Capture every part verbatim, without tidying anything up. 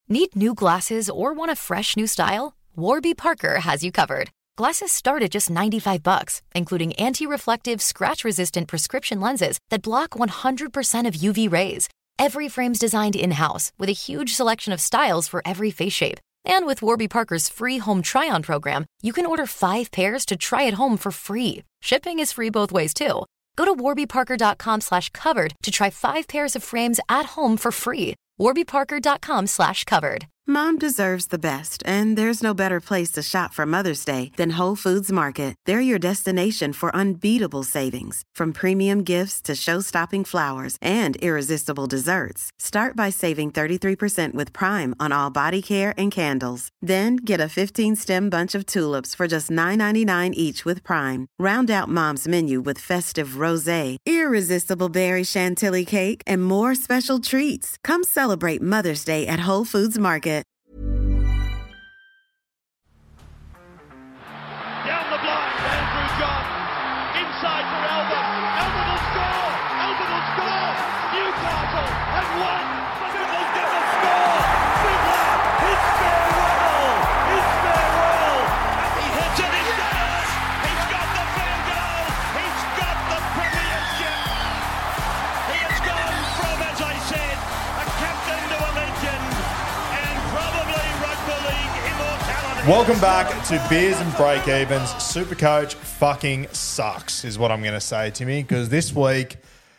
Need new glasses or want a fresh new style? Warby Parker has you covered. Glasses start at just ninety-five bucks, including anti-reflective, scratch-resistant prescription lenses that block one hundred percent of U V rays. Every frame's designed in-house with a huge selection of styles for every face shape. And with Warby Parker's free home try-on program, you can order five pairs to try at home for free. Shipping is free both ways, too. Go to warbyparker.com slash covered to try five pairs of frames at home for free. warbyparker.com slash covered. Mom deserves the best, and there's no better place to shop for Mother's Day than Whole Foods Market. They're your destination for unbeatable savings, from premium gifts to show-stopping flowers and irresistible desserts. Start by saving thirty-three percent with Prime on all body care and candles. Then get a fifteen-stem bunch of tulips for just nine ninety-nine each with Prime. Round out Mom's menu with festive rosé, irresistible berry chantilly cake, and more special treats. Come celebrate Mother's Day at Whole Foods Market. Down the blind, Andrew John. Inside for Albert. Albert will score. Albert will score. Newcastle have won. Fiddler's going to score. Fiddler, it's farewell. It's farewell. And he hits it. He's got it. He's got the field goal. He's got the premiership. He has gone from, as I said, a captain to a legend. And probably rugby league immortality. Welcome back to Beers and Break-Evens. Supercoach fucking sucks is what I'm going to say, Timmy, because this week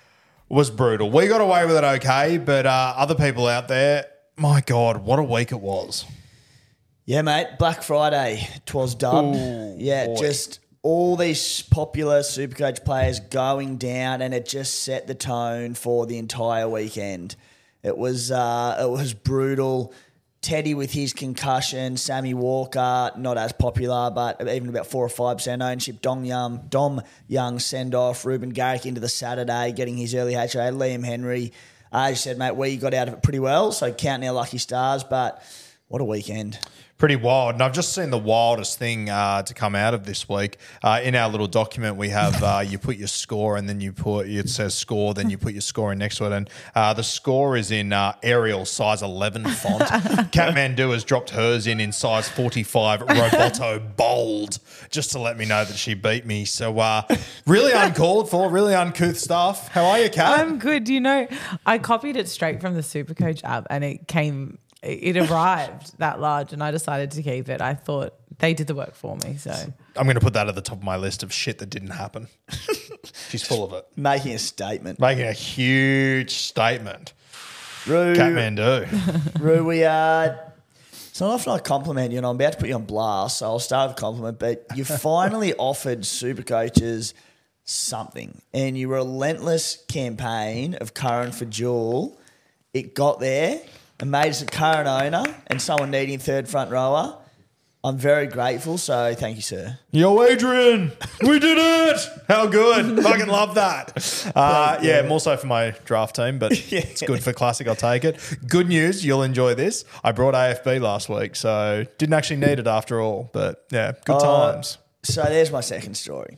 was brutal. We got away with it okay, but uh, other people out there, my God, what a week it was. Yeah, mate, Black Friday, 'twas dubbed. Ooh, yeah, boy. just all these popular Supercoach players going down, and it just set the tone for the entire weekend. It was uh, it was brutal. Teddy with his concussion, Sammy Walker, not as popular, but even about four or five percent ownership. Dom Young, Dom Young send-off. Ruben Garrick into the Saturday, getting his early H A. Liam Henry, as you said, mate, we got out of it pretty well, so counting our lucky stars, but what a weekend. Pretty wild. And I've just seen the wildest thing uh, to come out of this week. Uh, in our little document, we have uh, you put your score and then you put, it says score, then you put your score in next to it. And uh, the score is in uh, Arial size eleven font. Kathmandu has dropped hers in in size forty-five Roboto bold, just to let me know that she beat me. So uh, really uncalled for, really uncouth stuff. How are you, Kat? I'm good. You know, I copied it straight from the Supercoach app and it came... It arrived that large and I decided to keep it. I thought they did the work for me. So I'm going to put that at the top of my list of shit that didn't happen. She's full of it. Making a statement. Making a huge statement. Roo, Kathmandu. Roo, we uh, it's not often I compliment you, and I'm about to put you on blast, so I'll start with a compliment, but you finally offered Supercoaches something, and your relentless campaign of Curran for Jewel, it got there and made us a current owner and someone needing third front rower. I'm very grateful, so thank you, sir. Yo, Adrian, we did it. How good. Fucking love that. Uh, yeah, more so for my draft team, but yeah. It's good for Classic. I'll take it. Good news, you'll enjoy this. I brought A F B last week, so didn't actually need it after all, but yeah, good uh, times. So there's my second story.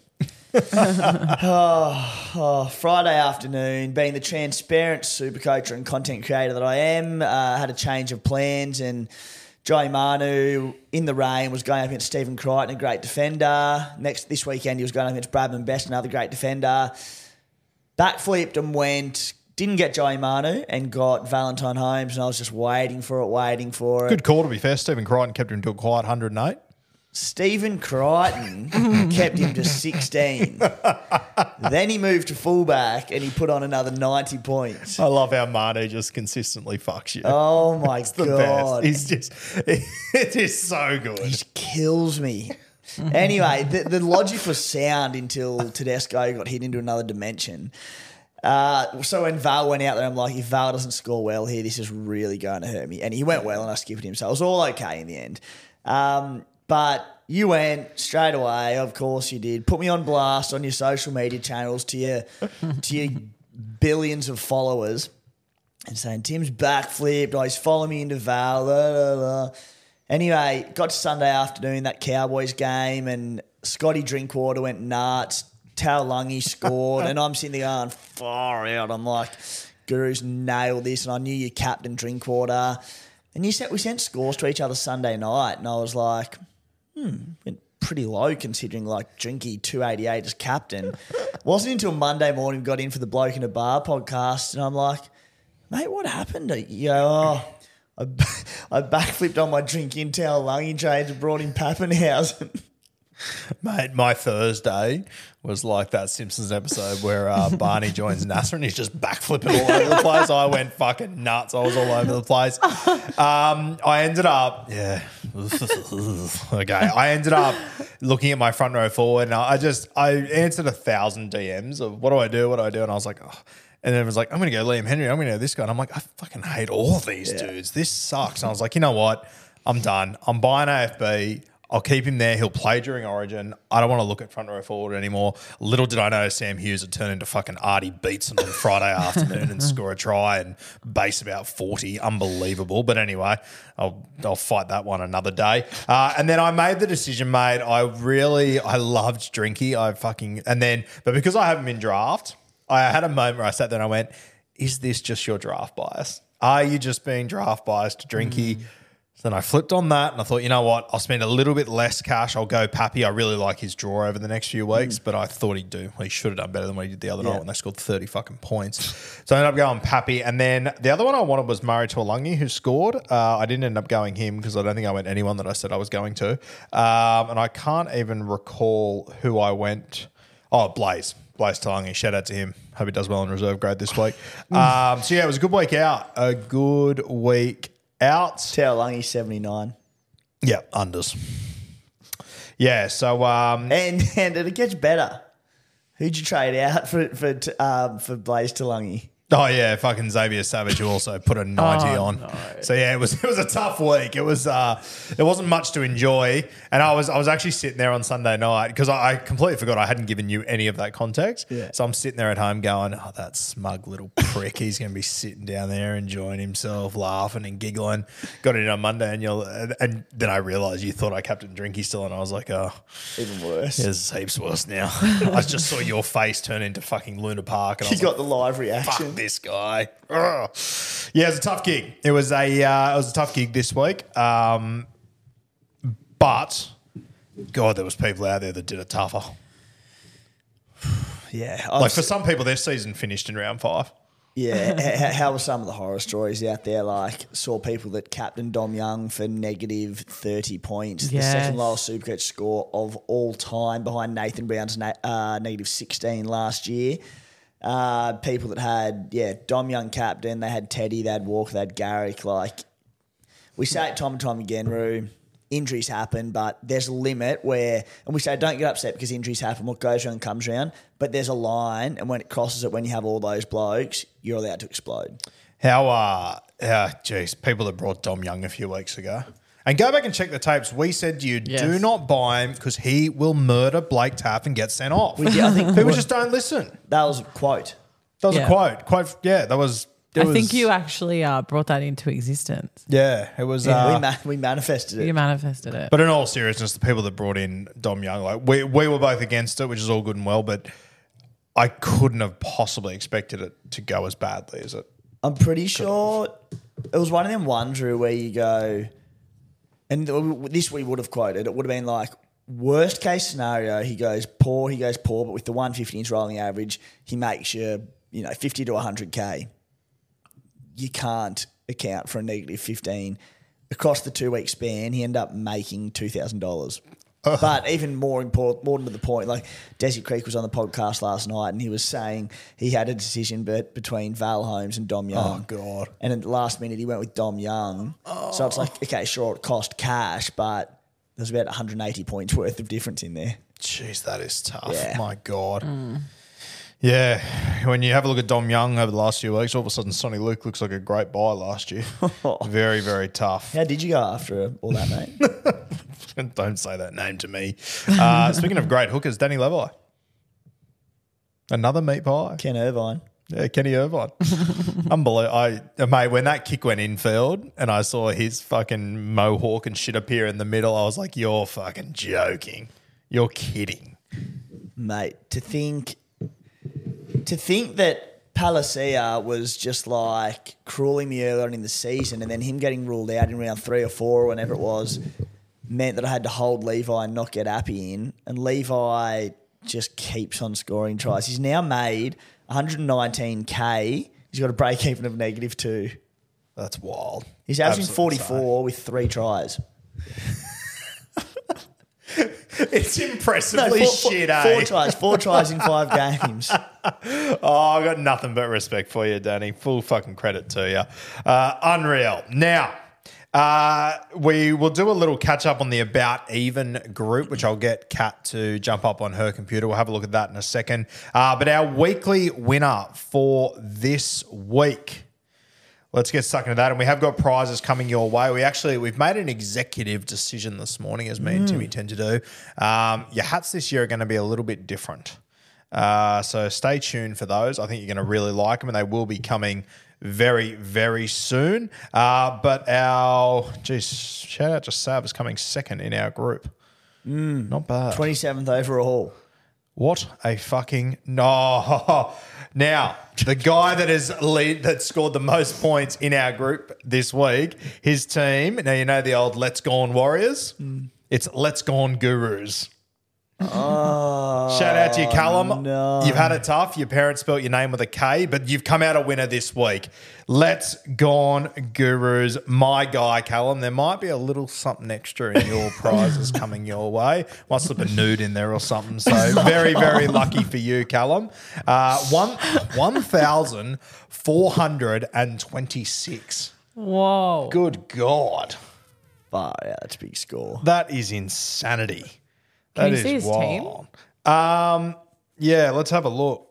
oh, oh, Friday afternoon, being the transparent supercoacher and content creator that I am, uh, had a change of plans, and Joey Manu in the rain was going up against Stephen Crichton, a great defender. Next this weekend he was going up against Bradman Best, another great defender. Backflipped and went, didn't get Joey Manu and got Valentine Holmes, and I was just waiting for it, waiting for it. Good call, to be fair. Stephen Crichton kept him to a quiet one hundred eight. Stephen Crichton kept him to sixteen. Then he moved to fullback and he put on another ninety points. I love how Manu just consistently fucks you. Oh, my it's the God. Best. He's just, it is so good. He just kills me. Anyway, the, the logic was sound until Tedesco got hit into another dimension. Uh, so when Val went out there, I'm like, if Val doesn't score well here, this is really going to hurt me. And he went well and I skipped him. So it was all okay in the end. Um, But you went straight away, of course you did. Put me on blast on your social media channels to your to your billions of followers and saying, Tim's backflipped, oh, he's following me into Val, blah, blah, blah. Anyway, got to Sunday afternoon, that Cowboys game, and Scotty Drinkwater went nuts. Taulungi scored, and I'm sitting there going, far out. I'm like, Guru's nailed this, and I knew your captain Drinkwater. And you said we sent scores to each other Sunday night, and I was like, hmm, went pretty low considering like Drinky two eighty-eight as captain. Wasn't until Monday morning got in for the Bloke in a Bar podcast, and I'm like, mate, what happened? You go, oh, I, I backflipped on my drink in towel lungy trades and brought in Pappenhausen. Mate, my Thursday was like that Simpsons episode where uh, Barney joins Nasser and he's just backflipping all over the place. I went fucking nuts. I was all over the place. Um, I ended up, yeah, okay. I ended up looking at my front row forward and I just, I answered a thousand D Ms of what do I do, what do I do? And I was like, oh. And then it was like, I'm going to go Liam Henry. I'm going to go this guy. And I'm like, I fucking hate all these yeah. dudes. This sucks. And I was like, you know what? I'm done. I'm buying A F B. I'll keep him there. He'll play during Origin. I don't want to look at front row forward anymore. Little did I know Sam Hughes would turn into fucking Artie Beetson on Friday afternoon and score a try and base about forty. Unbelievable. But anyway, I'll I'll fight that one another day. Uh, and then I made the decision, mate. I really, I loved Drinky. I fucking, and then, but because I haven't been draft, I had a moment where I sat there and I went, is this just your draft bias? Are you just being draft biased to Drinky? Mm. So then I flipped on that and I thought, you know what? I'll spend a little bit less cash. I'll go Pappy. I really like his draw over the next few weeks, mm. but I thought he'd do. He should have done better than what he did the other yeah. night when they scored thirty fucking points. So I ended up going Pappy. And then the other one I wanted was Murray Tuolungi, who scored. Uh, I didn't end up going him because I don't think I went anyone that I said I was going to. Um, and I can't even recall who I went. Oh, Blaze. Blaze Tuolungi. Shout out to him. Hope he does well in reserve grade this week. um, so yeah, it was a good week out. A good week out. Tuolungi seventy-nine. Yeah, unders. Yeah, so um, and and it gets better. Who'd you trade out for for um, for Blaze Tuolungi? Oh yeah, fucking Xavier Savage, who also put a ninety oh, on. No. So yeah, it was it was a tough week. It was uh, there wasn't much to enjoy, and I was I was actually sitting there on Sunday night because I, I completely forgot I hadn't given you any of that context. Yeah. So I'm sitting there at home going, oh, that smug little prick. He's going to be sitting down there enjoying himself, laughing and giggling. Got it in on Monday, and you'll and, and then I realised you thought I Captain Drinky still, and I was like, oh, even worse. It's heaps worse now. I just saw your face turn into fucking Luna Park, and I you was got like, the live reaction. This guy. Ugh. Yeah, it was a tough gig. It was a uh, it was a tough gig this week. Um, but God, there was people out there that did it tougher. Yeah, like for some people, their season finished in round five. Yeah, how, how were some of the horror stories out there? Like saw people that captained Dom Young for negative thirty points, yes. the second lowest Supercoach score of all time, behind Nathan Brown's na- uh, negative sixteen last year. Uh, people that had, yeah, Dom Young captain, they had Teddy, they had Walker, they had Garrick. Like, we say it time and time again, Roo, injuries happen, but there's a limit where, and we say don't get upset because injuries happen, what goes around comes around, but there's a line, and when it crosses it, when you have all those blokes, you're allowed to explode. How, uh, uh, geez, people that brought Dom Young a few weeks ago. And go back and check the tapes. We said to you, yes. do not buy him because he will murder Blake Taaffe and get sent off. We did, I think people just don't listen. That was a quote. That was yeah. a quote. Quote. Yeah, that was. I was, think you actually uh, brought that into existence. Yeah, it was. Yeah, uh, we, ma- we manifested it. You manifested it. But in all seriousness, the people that brought in Dom Young, like we we were both against it, which is all good and well. But I couldn't have possibly expected it to go as badly as it. I'm pretty sure it was one of them ones, Drew, where you go. And this we would have quoted. It would have been like, worst case scenario, he goes poor, he goes poor, but with the one fifty inch rolling average, he makes you, you know, fifty to one hundred K. You can't account for a negative fifteen. Across the two-week span, he ended up making two thousand dollars. But even more important, more to the point, like Desi Creek was on the podcast last night and he was saying he had a decision bet between Val Holmes and Dom Young. Oh, God. And at the last minute, he went with Dom Young. Oh. So it's like, okay, sure, it cost cash, but there's about one hundred eighty points worth of difference in there. Jeez, that is tough. Yeah. My God. Mm. Yeah, when you have a look at Dom Young over the last few weeks, all of a sudden Sonny Luke looks like a great buy last year. Very, very tough. How did you go after all that, mate? Don't say that name to me. Uh, speaking of great hookers, Danny Levi. Another meat pie. Ken Irvine. Yeah, Kenny Irvine. Unbelievable. I, mate, when that kick went infield and I saw his fucking mohawk and shit appear in the middle, I was like, you're fucking joking. You're kidding. Mate, to think... To think that Palacia was just like crueling me earlier on in the season, and then him getting ruled out in round three or four or whenever it was meant that I had to hold Levi and not get Appy in. And Levi just keeps on scoring tries. He's now made one hundred nineteen K. He's got a break even of negative two. That's wild. He's averaging Absolutely forty-four with three tries. It's impressively four, four- shit, eh? Four tries. Four tries in five games. Oh, I got nothing but respect for you, Danny. Full fucking credit to you. Uh, unreal. Now, uh, we will do a little catch up on the About Even group, which I'll get Kat to jump up on her computer. We'll have a look at that in a second. Uh, but our weekly winner for this week. Let's get stuck into that. And we have got prizes coming your way. We actually, we've made an executive decision this morning, as me and Timmy tend to do. Um, your hats this year are going to be a little bit different. Uh, so stay tuned for those. I think you're going to really like them, and they will be coming very, very soon. Uh, but our, geez, shout out to Sab is coming second in our group. Mm, Not bad. twenty-seventh overall. What a fucking no. Now, the guy that is lead that scored the most points in our group this week, his team, now you know the old Let's Gone Warriors. Mm. It's Let's Gone Gurus. Oh, Shout out to you, Callum. no. You've had it tough. Your parents spelt your name with a K, but you've come out a winner this week. Let's Gone Gurus. My guy, Callum. There might be a little something extra in your prizes coming your way. Might slip a nude in there or something. So very, very lucky for you, Callum. Uh, one one thousand four hundred and twenty-six. Whoa. Good God. Oh, yeah, that's a big score. That is insanity. Can That you is see his wild. Um, yeah, let's have a look.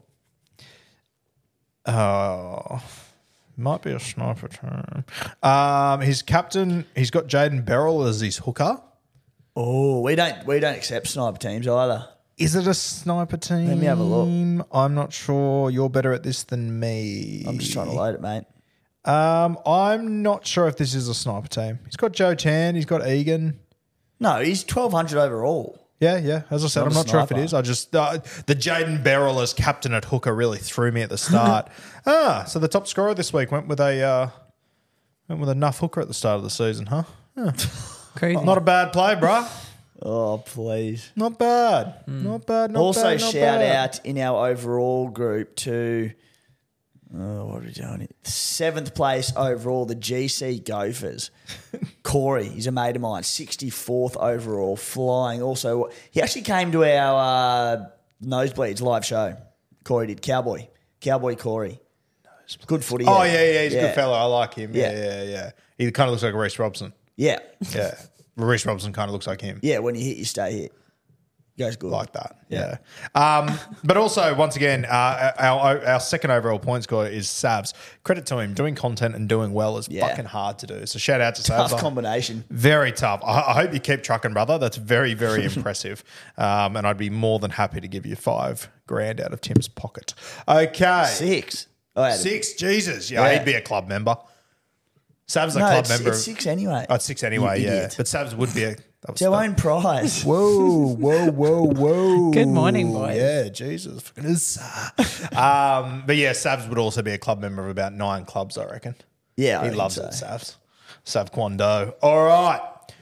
Oh, might be a sniper term. Um, his captain, he's got Jaden Beryl as his hooker. Oh, we don't we don't accept sniper teams either. Is it a sniper team? Let me have a look. I'm not sure. You're better at this than me. I'm just trying to load it, mate. Um, I'm not sure if this is a sniper team. He's got Joe Tan. He's got Egan. No, he's twelve hundred overall. Yeah, yeah. As I said, Not I'm a not sure if it sniper. is. I just uh, the Jaden Beryl as captain at hooker really threw me at the start. ah, so the top scorer this week went with a uh, went with a nuff hooker at the start of the season, huh? Yeah. Crazy. Not a bad play, bruh. Oh, please. Not bad. Not bad. Not Also, bad, not shout bad. out in our overall group to, oh, what are we doing? Seventh place overall, the G C Gophers. Corey, he's a mate of mine, sixty-fourth overall, flying. Also, he actually came to our uh, Nosebleeds live show. Corey did. Cowboy. Cowboy Corey. Good footy. Oh yeah, yeah. He's a Yeah. good fella. I like him. Yeah, Yeah. yeah, yeah. He kind of looks like a Reece Robson. Yeah. Yeah, Reece Robson kind of looks like him. Yeah, when you hit, you stay hit. Goes good. Like that, yeah. Um, but also, once again, uh, our our second overall point scorer is Savs. Credit to him, doing content and doing well is Yeah. fucking hard to do. So shout out to Savs. Tough combination. Very tough. I, I hope you keep trucking, brother. That's very, very impressive. Um, and I'd be more than happy to give you five grand out of Tim's pocket. Okay, Six. Oh, I had a- six. Jesus, yeah, Yeah. he'd be a club member. Savs a No, club it's, member. it's six anyway. Oh, it's six anyway. You Yeah, idiot. but Savs would be a. That was It's our that- own prize. Whoa, whoa, whoa, whoa. Good morning, boys. Yeah, Jesus. Fucking is. um, but yeah, Savs would also be a club member of about nine clubs, I reckon. Yeah, I He think loves so. it, Savs. Sav Kwando. All right.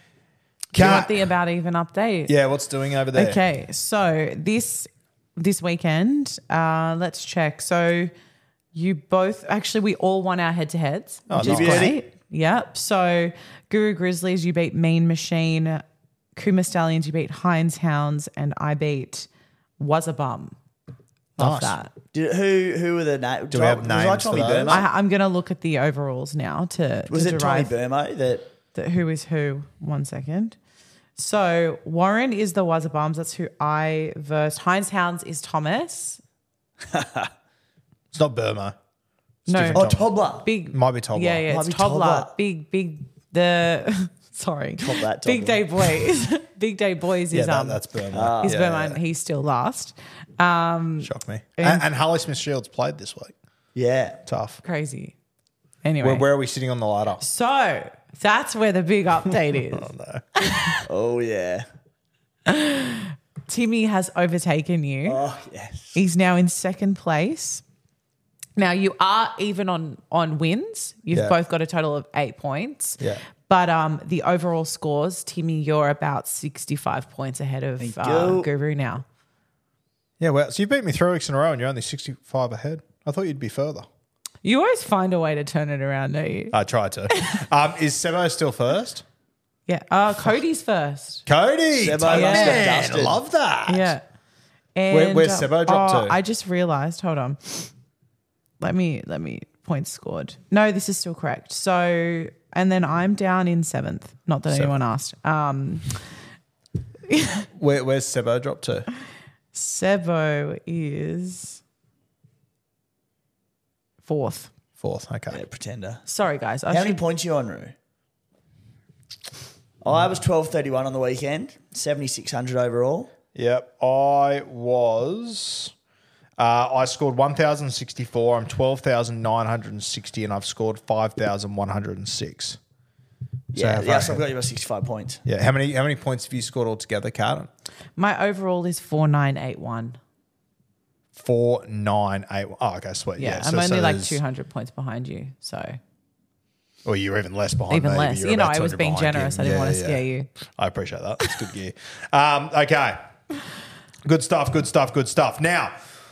Do you want Kat. the About Even update? Yeah, what's doing over there? Okay, so this this weekend, uh, let's check. So you both actually we all won our head to heads, which is nice. great. Yep. So Guru Grizzlies, you beat Mean Machine. Kuma Stallions, you beat Heinz Hounds, and I beat Was a Bum. Love Nice. that. Did, who who were the names? Do we have was names I for Tommy those? Burma? I, I'm going to look at the overalls now to, was to it Tommy derive Burmo that? the, who is who. One second. So Warren is the Was a Bums. That's who I versed. Heinz Hounds is Thomas. It's not Burma. It's No. different Oh, Tom. Tobler. Big Might be Tobler. Yeah, yeah, Might it's be Tobler. Tobler. Big, big. The sorry, Tobler, Big Tobler. Day Boys. Big Day Boys Yeah, is that, um. that's Burma. He's yeah, Burma yeah. and he's still last. Um, Shocked me. And, and Harley Smith Shields played this week. Yeah. Tough. crazy. Anyway, Where, where are we sitting on the ladder? so that's where the big update is. Oh yeah. Timmy has overtaken you. Oh yes. He's now in second place. Now, you are even on, on wins. You've Yeah. both got a total of eight points. Yeah. But um, the overall scores, Timmy, you're about sixty-five points ahead of Thank uh, you. Guru now. Yeah, well, so you beat me three weeks in a row and you're only sixty-five ahead. I thought you'd be further. You always find a way to turn it around, don't you? I tried to. um, is Sebo still first? Yeah. Uh, Cody's first. Cody, Sebo Tony, must have man, dusted. love that. Yeah. And, Where- where's uh, Sebo dropped oh, to? I just realised. Hold on. Let me let me points scored. No, this is still correct. So, and then I'm down in seventh. Not that Seventh. anyone asked. Um, Where, where's Sebo dropped to? Sebo is fourth. Fourth. Okay. Yeah, pretender. Sorry, guys. I How many should- points are you on, Roo? I was twelve thirty-one on the weekend, seventy-six hundred overall. Yep. I was. Uh, I scored one thousand sixty-four. I'm twelve thousand nine hundred sixty, and I've scored five thousand one hundred six. Yeah, if yeah, I- so I've got you about sixty-five points. Yeah. How many? How many points have you scored altogether, Carden? My overall is four nine eight one. Four nine eight. Oh, okay, sweet. Yeah, Yeah, I'm so- only so like there's- two hundred points behind you. So Or you're even less behind. even me, but less. you're You know, about I was two hundred being behind generous. him. I didn't Yeah, want to yeah. scare you. I appreciate that. That's good gear. Um, okay. Good stuff, good stuff, good stuff. Now,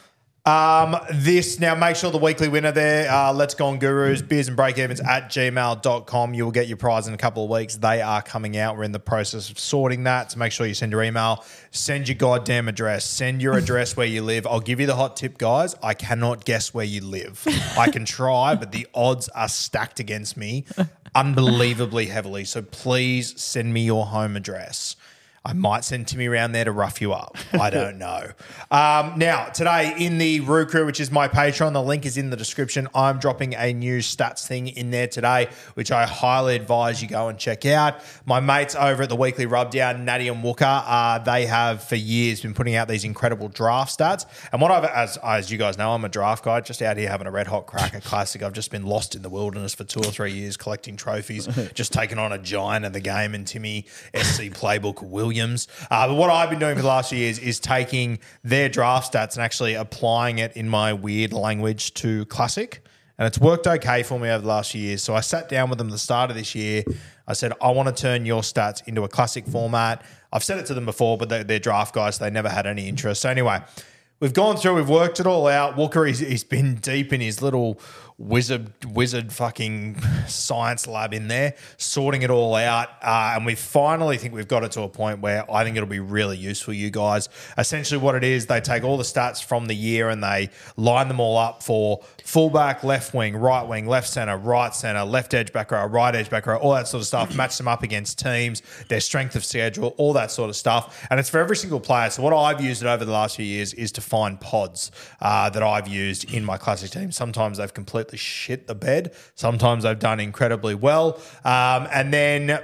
um, this, now make sure the weekly winner there, uh, Let's Go on Gurus, beers and breakevens at gmail dot com. You will get your prize in a couple of weeks. They are coming out. We're in the process of sorting that. So make sure you send your email, send your goddamn address, send your address where you live. I'll give you the hot tip, guys. I cannot guess where you live. I can try, but the odds are stacked against me unbelievably heavily. So please send me your home address. I might send Timmy around there to rough you up. I don't know. Um, now, today in the Roo Crew, which is my Patreon, the link is in the description. I'm dropping a new stats thing in there today, which I highly advise you go and check out. My mates over at the Weekly Rubdown, Natty and Wooker, uh, they have for years been putting out these incredible draft stats. And what I've, as, as you guys know, I'm a draft guy, just out here having a red hot crack at Classic. I've just been lost in the wilderness for two or three years collecting trophies, just taking on a giant of the game and Timmy S C Playbook Williams. Uh, but what I've been doing for the last few years is taking their draft stats and actually applying it in my weird language to Classic. And it's worked okay for me over the last few years. So I sat down with them at the start of this year. I said, I want to turn your stats into a Classic format. I've said it to them before, but they're, they're draft guys. So they never had any interest. So anyway, we've gone through, we've worked it all out. Walker, he's, he's been deep in his little wizard wizard fucking science lab in there, sorting it all out. Uh, and we finally think we've got it to a point where I think it'll be really useful, you guys. Essentially what it is, they take all the stats from the year and they line them all up for fullback, left wing, right wing, left center, right center, left edge back row, right edge back row, all that sort of stuff, match them up against teams, their strength of schedule, all that sort of stuff. And it's for every single player. So what I've used it over the last few years is to find pods uh, that I've used in my Classic team. Sometimes they've completely shit the bed. Sometimes they've done incredibly well. Um, and then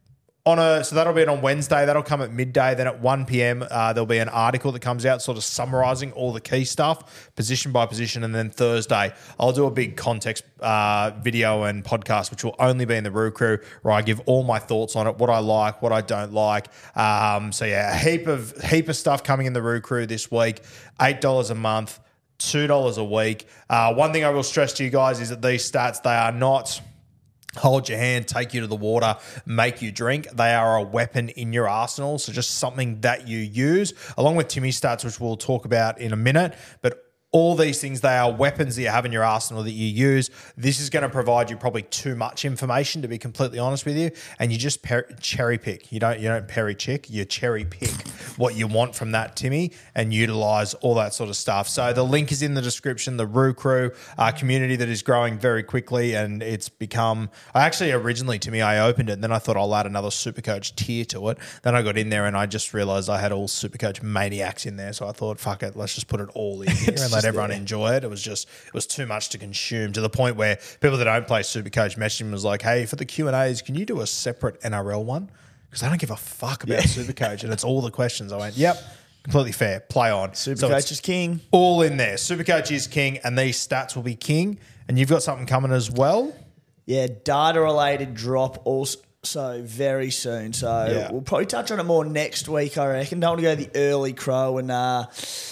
on a, so that'll be on Wednesday. That'll come at midday. Then at one p.m. Uh, there'll be an article that comes out sort of summarising all the key stuff, position by position. And then Thursday, I'll do a big context uh, video and podcast, which will only be in the Roo Crew, where I give all my thoughts on it, what I like, what I don't like. Um, so yeah, a heap of, heap of stuff coming in the Roo Crew this week. eight dollars a month. two dollars a week. Uh, one thing I will stress to you guys is that these stats, they are not hold your hand, take you to the water, make you drink. They are a weapon in your arsenal. So just something that you use, along with Timmy's stats, which we'll talk about in a minute. But all these things, they are weapons that you have in your arsenal that you use. This is going to provide you probably too much information, to be completely honest with you, and you just per- cherry pick. You don't you don't peri chick, you cherry pick what you want from that, Timmy, and utilize all that sort of stuff. So the link is in the description. The Roo Crew, uh, community that is growing very quickly, and it's become. I actually originally, Timmy, I opened it, and then I thought I'll add another Supercoach tier to it. Then I got in there, and I just realized I had all Supercoach maniacs in there. So I thought, fuck it, let's just put it all in here and let everyone enjoy it. It was just, it was too much to consume, to the point where people that don't play Supercoach messaged me was like, hey, for the Q and A's, can you do a separate N R L one? Because I don't give a fuck about Supercoach, and it's all the questions. I went, yep, completely fair. Play on. Supercoach is king. All in there. Supercoach is king, and these stats will be king. And you've got something coming as well. Yeah, data-related drop also very soon. So Yeah. we'll probably touch on it more next week, I reckon. Don't want to go the early crow and uh,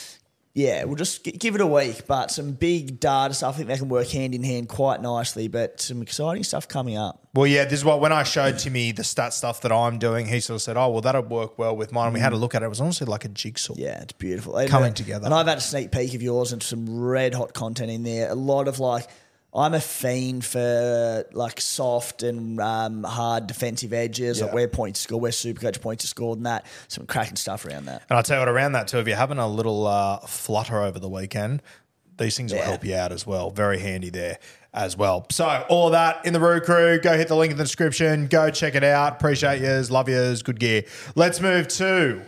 Yeah, we'll just g- give it a week, but some big data stuff. I think they can work hand in hand quite nicely, but some exciting stuff coming up. Well, yeah, this is what, when I showed Timmy the stat stuff that I'm doing, he sort of said, oh, well, that'll work well with mine. And we had a look at it. It was honestly like a jigsaw. Yeah, it's beautiful. And, Coming uh, together. And I've had a sneak peek of yours and some red hot content in there. A lot of like, I'm a fiend for like soft and um, hard defensive edges, Yeah. like where points to score, where Supercoach points to score, and that. Some cracking stuff around that. And I'll tell you what, around that too, if you're having a little uh, flutter over the weekend, these things will Yeah. help you out as well. Very handy there as well. So all of that in the Roo Crew. Go hit the link in the description. Go check it out. Appreciate yous. Love yous. Good gear. Let's move to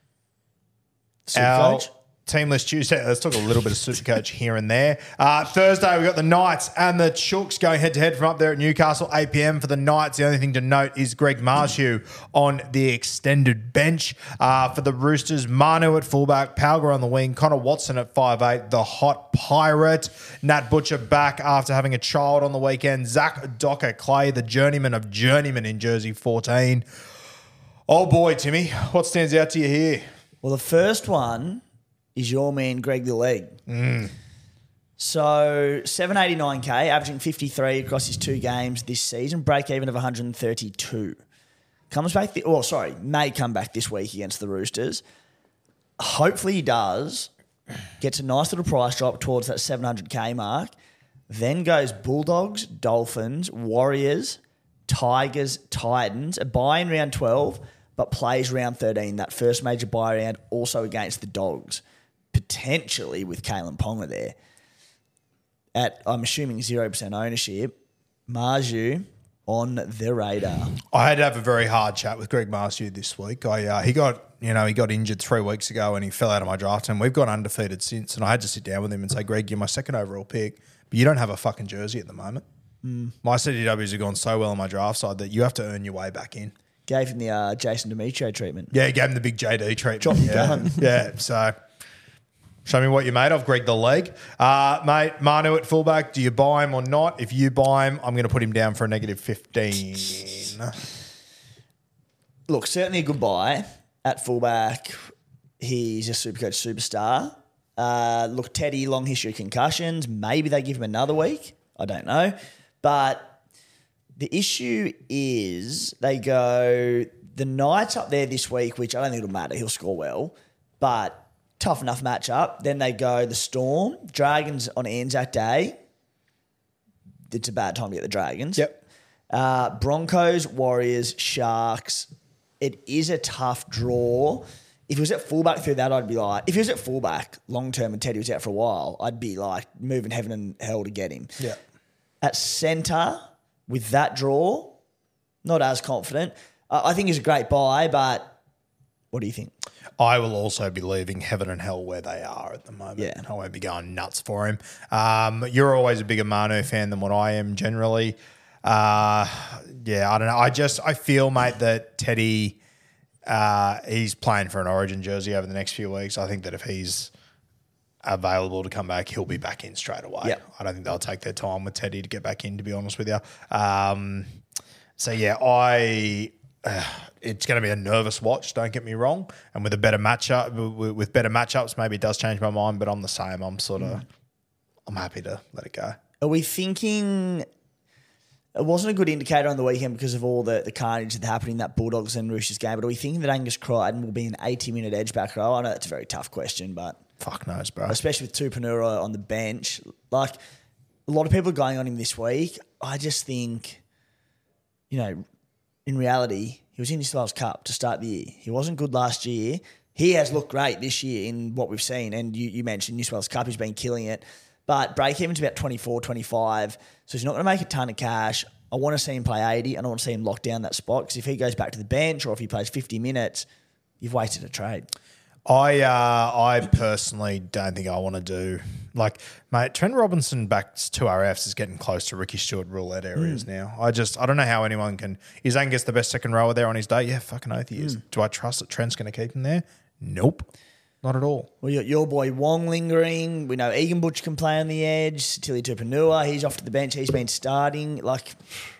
our Supercoach. Team List Tuesday. Let's talk a little bit of Supercoach here and there. Uh, Thursday, we've got the Knights and the Chooks going head-to-head from up there at Newcastle, eight p.m. for the Knights. The only thing to note is Greg Marshew on the extended bench. Uh, for the Roosters, Manu at fullback, Palger on the wing, Connor Watson at five eight, the hot pirate. Nat Butcher back after having a child on the weekend. Zach Docker Clay, the journeyman of journeyman in jersey fourteen. Oh boy, Timmy, what stands out to you here? Well, the first one is your man, Greg the Leg. Mm. So seven eighty-nine K, averaging fifty-three across his two games this season, break even of one hundred thirty-two. Comes back, the, oh, sorry, may come back this week against the Roosters. Hopefully he does. Gets a nice little price drop towards that seven hundred K mark. Then goes Bulldogs, Dolphins, Warriors, Tigers, Titans. A buy in round twelve, but plays round thirteen. That first major buy round also against the Dogs. Potentially with Kalen Ponga there. At, I'm assuming, zero percent ownership. Marju on the radar. I had to have a very hard chat with Greg Marshew this week. I uh, he got you know he got injured three weeks ago and he fell out of my draft, and we've gone undefeated since. And I had to sit down with him and say, Greg, you're my second overall pick, but you don't have a fucking jersey at the moment. Mm. My C D Ws have gone so well on my draft side that you have to earn your way back in. Gave him the uh, Jason Demetrio treatment. Yeah, he gave him the big J D treatment. Drop your yeah. gun. Yeah, so show me what you're made of, Greg the Leg. Uh, mate, Manu at fullback, do you buy him or not? If you buy him, I'm going to put him down for a negative fifteen. Look, certainly a good buy at fullback. He's a Supercoach superstar. Uh, look, Teddy, long history of concussions. Maybe they give him another week. I don't know. But the issue is they go, the Knights up there this week, which I don't think it'll matter. He'll score well. But tough enough matchup. Then they go the Storm, Dragons on Anzac Day. It's a bad time to get the Dragons. Yep. Uh, Broncos, Warriors, Sharks. It is a tough draw. If he was at fullback through that, I'd be like, if he was at fullback long term and Teddy was out for a while, I'd be like moving heaven and hell to get him. Yeah. At centre, with that draw, not as confident. Uh, I think he's a great buy, but what do you think? I will also be leaving heaven and hell where they are at the moment. Yeah. I won't be going nuts for him. Um, you're always a bigger Manu fan than what I am generally. Uh, yeah, I don't know. I just, I feel, mate, that Teddy, uh, he's playing for an Origin jersey over the next few weeks. I think that if he's available to come back, he'll be back in straight away. Yeah. I don't think they'll take their time with Teddy to get back in, to be honest with you. Um, so, yeah, I... Uh, it's going to be a nervous watch, don't get me wrong. And with a better matchup, with, with better matchups, maybe it does change my mind, but I'm the same. I'm sort of, mm. I'm happy to let it go. Are we thinking it wasn't a good indicator on the weekend because of all the, the carnage that happened in that Bulldogs and Roosters game, but are we thinking that Angus Crichton will be an eighty-minute edge back row? I know that's a very tough question, but... Fuck knows, bro. Especially with Tupanura on the bench. Like, a lot of people are going on him this week. I just think, you know... In reality, he was in New South Wales Cup to start the year. He wasn't good last year. He has looked great this year in what we've seen. And you, you mentioned New South Wales Cup, he's been killing it. But break-even's about twenty-four, twenty-five. So he's not going to make a ton of cash. I want to see him play eighty, and I want to see him lock down that spot. Because if he goes back to the bench or if he plays fifty minutes, you've wasted a trade. I uh, I personally don't think I want to do like mate. Trent Robinson back to R Fs is getting close to Ricky Stewart roulette areas mm. now. I just I don't know how anyone can. Is Angus the best second rower there on his day? Yeah, fucking oath he is. Mm. Do I trust that Trent's going to keep him there? Nope, not at all. Well, your, your boy Wong lingering. We know Egan Butch can play on the edge. Satili Tupanua, he's off to the bench. He's been starting. Like,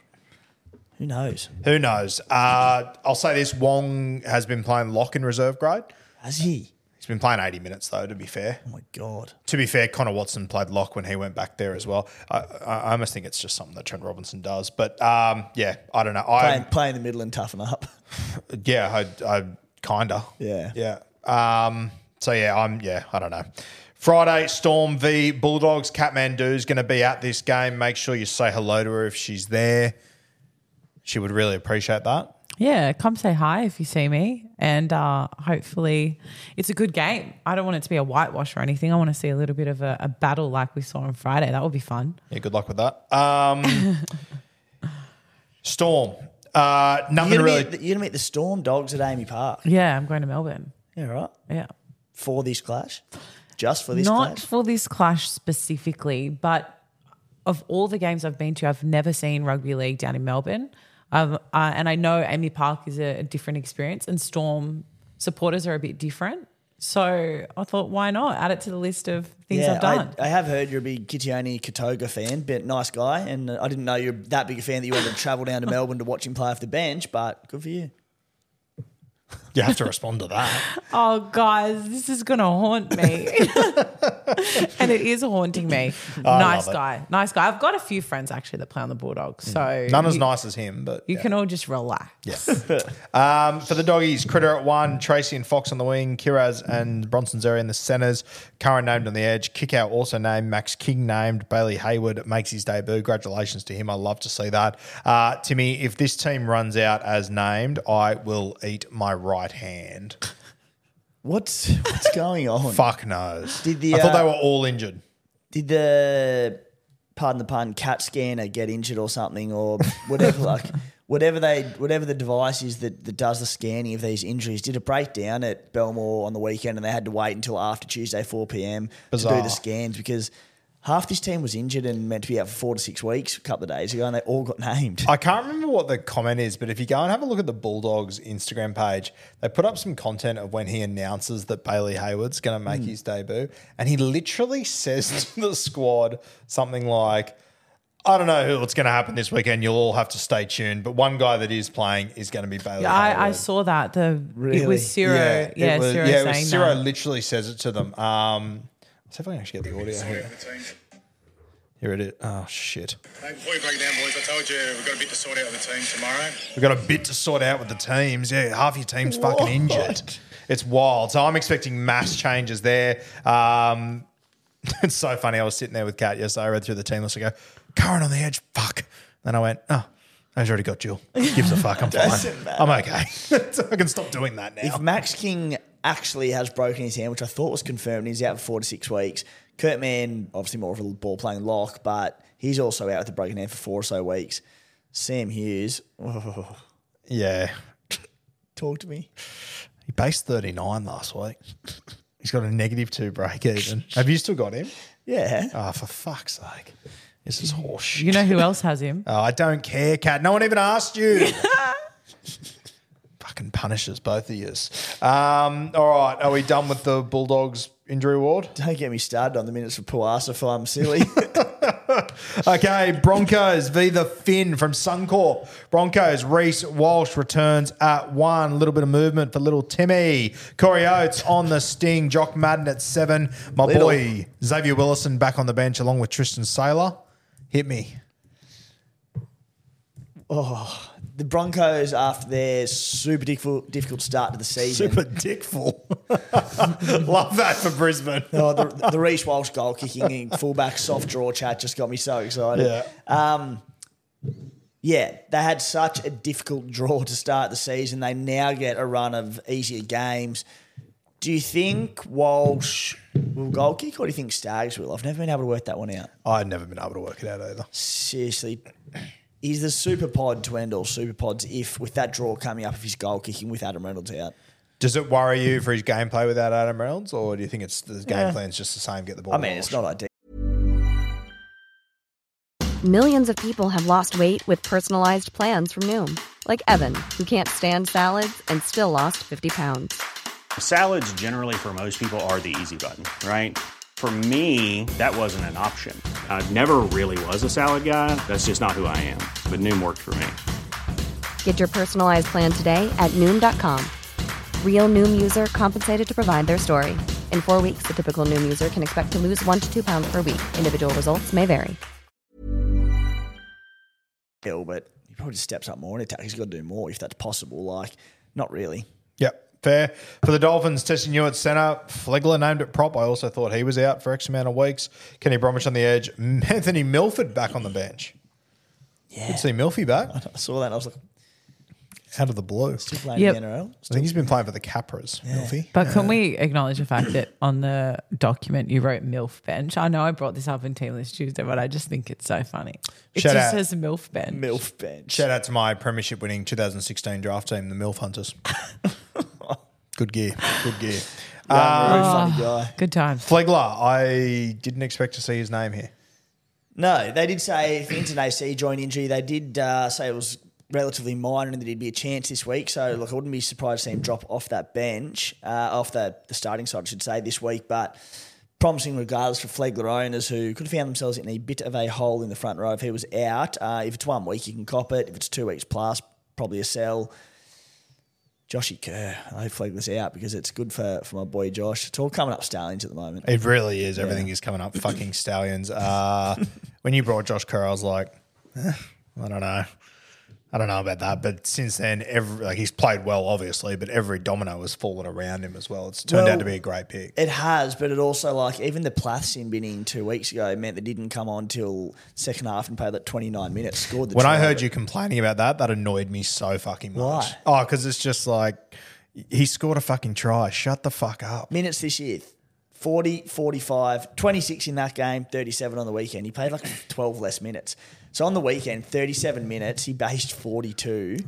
who knows? Who knows? Uh, I'll say this: Wong has been playing lock in reserve grade. Has he? He's been playing eighty minutes though, to be fair. Oh, my God. To be fair, Connor Watson played lock when he went back there as well. I, I, I almost think it's just something that Trent Robinson does. But, um, yeah, I don't know. I Play, play in the middle and toughen up. Yeah, I, I kind of. Yeah. Yeah. Um, so, yeah, I'm, yeah, I don't know. Friday, Storm v Bulldogs. Kathmandu's going to be at this game. Make sure you say hello to her if she's there. She would really appreciate that. Yeah, come say hi if you see me. And uh, hopefully it's a good game. I don't want it to be a whitewash or anything. I want to see a little bit of a, a battle like we saw on Friday. That would be fun. Yeah, good luck with that. Um, Storm. Uh, nothing You're really. going to meet the Storm Dogs at Amy Park. Yeah, I'm going to Melbourne. Yeah, right. Yeah. For this clash? Just for this Not clash? for this clash specifically, but of all the games I've been to, I've never seen rugby league down in Melbourne. Um, uh, and I know Amy Park is a, a different experience and Storm supporters are a bit different. So I thought, why not? Add it to the list of things yeah, I've done. I, I have heard you're a big Kitione Katoga fan, but nice guy. And uh, I didn't know you're that big a fan that you wanted to travel down to Melbourne to watch him play off the bench, but good for you. You have to respond to that. Oh, guys, this is going to haunt me. And it is haunting me. I nice love it. guy. Nice guy. I've got a few friends actually that play on the Bulldogs. So None as you, nice as him, but you yeah. can all just relax. Yeah. um, for the doggies, Critter at one, Tracy and Fox on the wing, Kiraz and Bronson Zeri in the centres, Curran named on the edge, Kickout also named, Max King named, Bailey Hayward makes his debut. Congratulations to him. I love to see that. Uh, Timmy, if this team runs out as named, I will eat my right hand. What's what's going on? Fuck knows. Did the, I thought uh, they were all injured. Did the, pardon the pun, cat scanner get injured or something or whatever, like whatever they, whatever the device is that, that does the scanning of these injuries, did it break down at Belmore on the weekend and they had to wait until after Tuesday four p.m. to Bizarre. do the scans because half this team was injured and meant to be out for four to six weeks a couple of days ago and they all got named. I can't remember what the comment is, but if you go and have a look at the Bulldogs Instagram page, they put up some content of when he announces that Bailey Hayward's going to make Mm. his debut. And he literally says to the squad something like, I don't know what's going to happen this weekend. You'll all have to stay tuned. But one guy that is playing is going to be Bailey Yeah, I, Hayward. I saw that. The Really? It was Ciro. Yeah, Yeah, it was, Ciro yeah, it was saying Ciro that. literally says it to them. Um, let's see if I can actually get the audio here. Here it is. Oh, shit. Hey, before you break it down, boys, I told you we've got a bit to sort out with the team tomorrow. We've got a bit to sort out with the teams. Yeah, half your team's fucking injured. It's wild. So I'm expecting mass changes there. Um, it's so funny. I was sitting there with Kat yesterday. I read through the team list. I go, Curran on the edge. Fuck. Then I went, oh, I've already got Jill. Gives a fuck. I'm fine. Doesn't matter. I'm okay. So I can stop doing that now. If Max King actually has broken his hand, which I thought was confirmed, he's out for four to six weeks. Kurt Mann, obviously more of a ball-playing lock, but he's also out with a broken hand for four or so weeks. Sam Hughes, oh, Yeah. talk to me. He based thirty-nine last week. He's got a negative two break even. Have you still got him? Yeah. Oh, for fuck's sake. This is horseshit. You know who else has him? Oh, I don't care, Kat. No one even asked you. Fucking punishes both of yous. Um, all right, are we done with the Bulldogs injury ward? Don't get me started on the minutes for Puasa if I'm silly. Okay, Broncos v the Finn from Suncorp. Broncos, Reece Walsh returns at one. A little bit of movement for little Timmy. Corey Oates on the sting. Jock Madden at seven. My Little. boy Xavier Willison back on the bench along with Tristan Saylor. Hit me. The Broncos, after their super difficult, difficult start to the season, Super dickful. Love that for Brisbane. oh, the, the Reece Walsh goal kicking and fullback soft draw chat just got me so excited. Yeah. Um, yeah, they had such a difficult draw to start the season. They now get a run of easier games. Do you think Walsh will goal kick or do you think Staggs will? I've never been able to work that one out. I've never been able to work it out either. Seriously. Is the super pod to end all super pods if, with that draw coming up, if he's goal kicking with Adam Reynolds out? Does it worry you for his gameplay without Adam Reynolds, or do you think it's the game plan's just the same? Get the ball. I mean, it's not ideal. Millions of people have lost weight with personalized plans from Noom. Like Evan, who can't stand salads and still lost fifty pounds. Salads generally for most people are the easy button, right? For me, that wasn't an option. I never really was a salad guy. That's just not who I am. But Noom worked for me. Get your personalized plan today at Noom dot com. Real Noom user compensated to provide their story. In four weeks, the typical Noom user can expect to lose one to two pounds per week. Individual results may vary. Hill, but he probably just steps up more in attack. He's got to do more if that's possible. Like, not really. Yep. Fair. For the Dolphins, testing you at centre. Flegler named at prop. I also thought he was out for X amount of weeks. Kenny Bromwich on the edge. Anthony Milford back on the bench. Yeah. Good to see Milfy back. I saw that and I was like, out of the blue. still playing Yep. in the N R L? I think he's been playing for the Capras, Milfy. But can we acknowledge the fact that on the document you wrote MILF bench? I know I brought this up in Team List Tuesday, but I just think it's so funny. It Shout just out. says MILF bench. MILF bench. Shout out to my premiership winning twenty sixteen draft team, the MILF Hunters. Good gear. Good gear. Yeah, very Oh. funny guy. Good times. Flegler, I didn't expect to see his name here. No, they did say for Inton A C joint injury, they did uh, say it was relatively minor and that he'd be a chance this week. So, look, I wouldn't be surprised to see him drop off that bench, uh, off the, the starting side, I should say, this week. But promising regardless for Flegler owners who could have found themselves in a bit of a hole in the front row if he was out. Uh, if it's one week, you can cop it. If it's two weeks plus, probably a sell. Joshy Kerr, I hope Flegler's out because it's good for, for my boy Josh. It's all coming up Stallions at the moment. It really is. Everything is coming up fucking Stallions. Uh, when you brought Josh Kerr, I was like, eh, I don't know. I don't know about that. But since then, every like he's played well, obviously, but every domino has fallen around him as well. It's turned Well, out to be a great pick. It has, but it also, like, even the Plath sin binning two weeks ago meant they didn't come on till second half and played like twenty-nine minutes, scored the When I try. heard you complaining about that, that annoyed me so fucking much. Why? Oh, because it's just like, he scored a fucking try. Shut the fuck up. Minutes this year, forty, forty-five, twenty-six in that game, thirty-seven on the weekend. He played like twelve less minutes. So on the weekend, thirty-seven minutes, he based forty-two.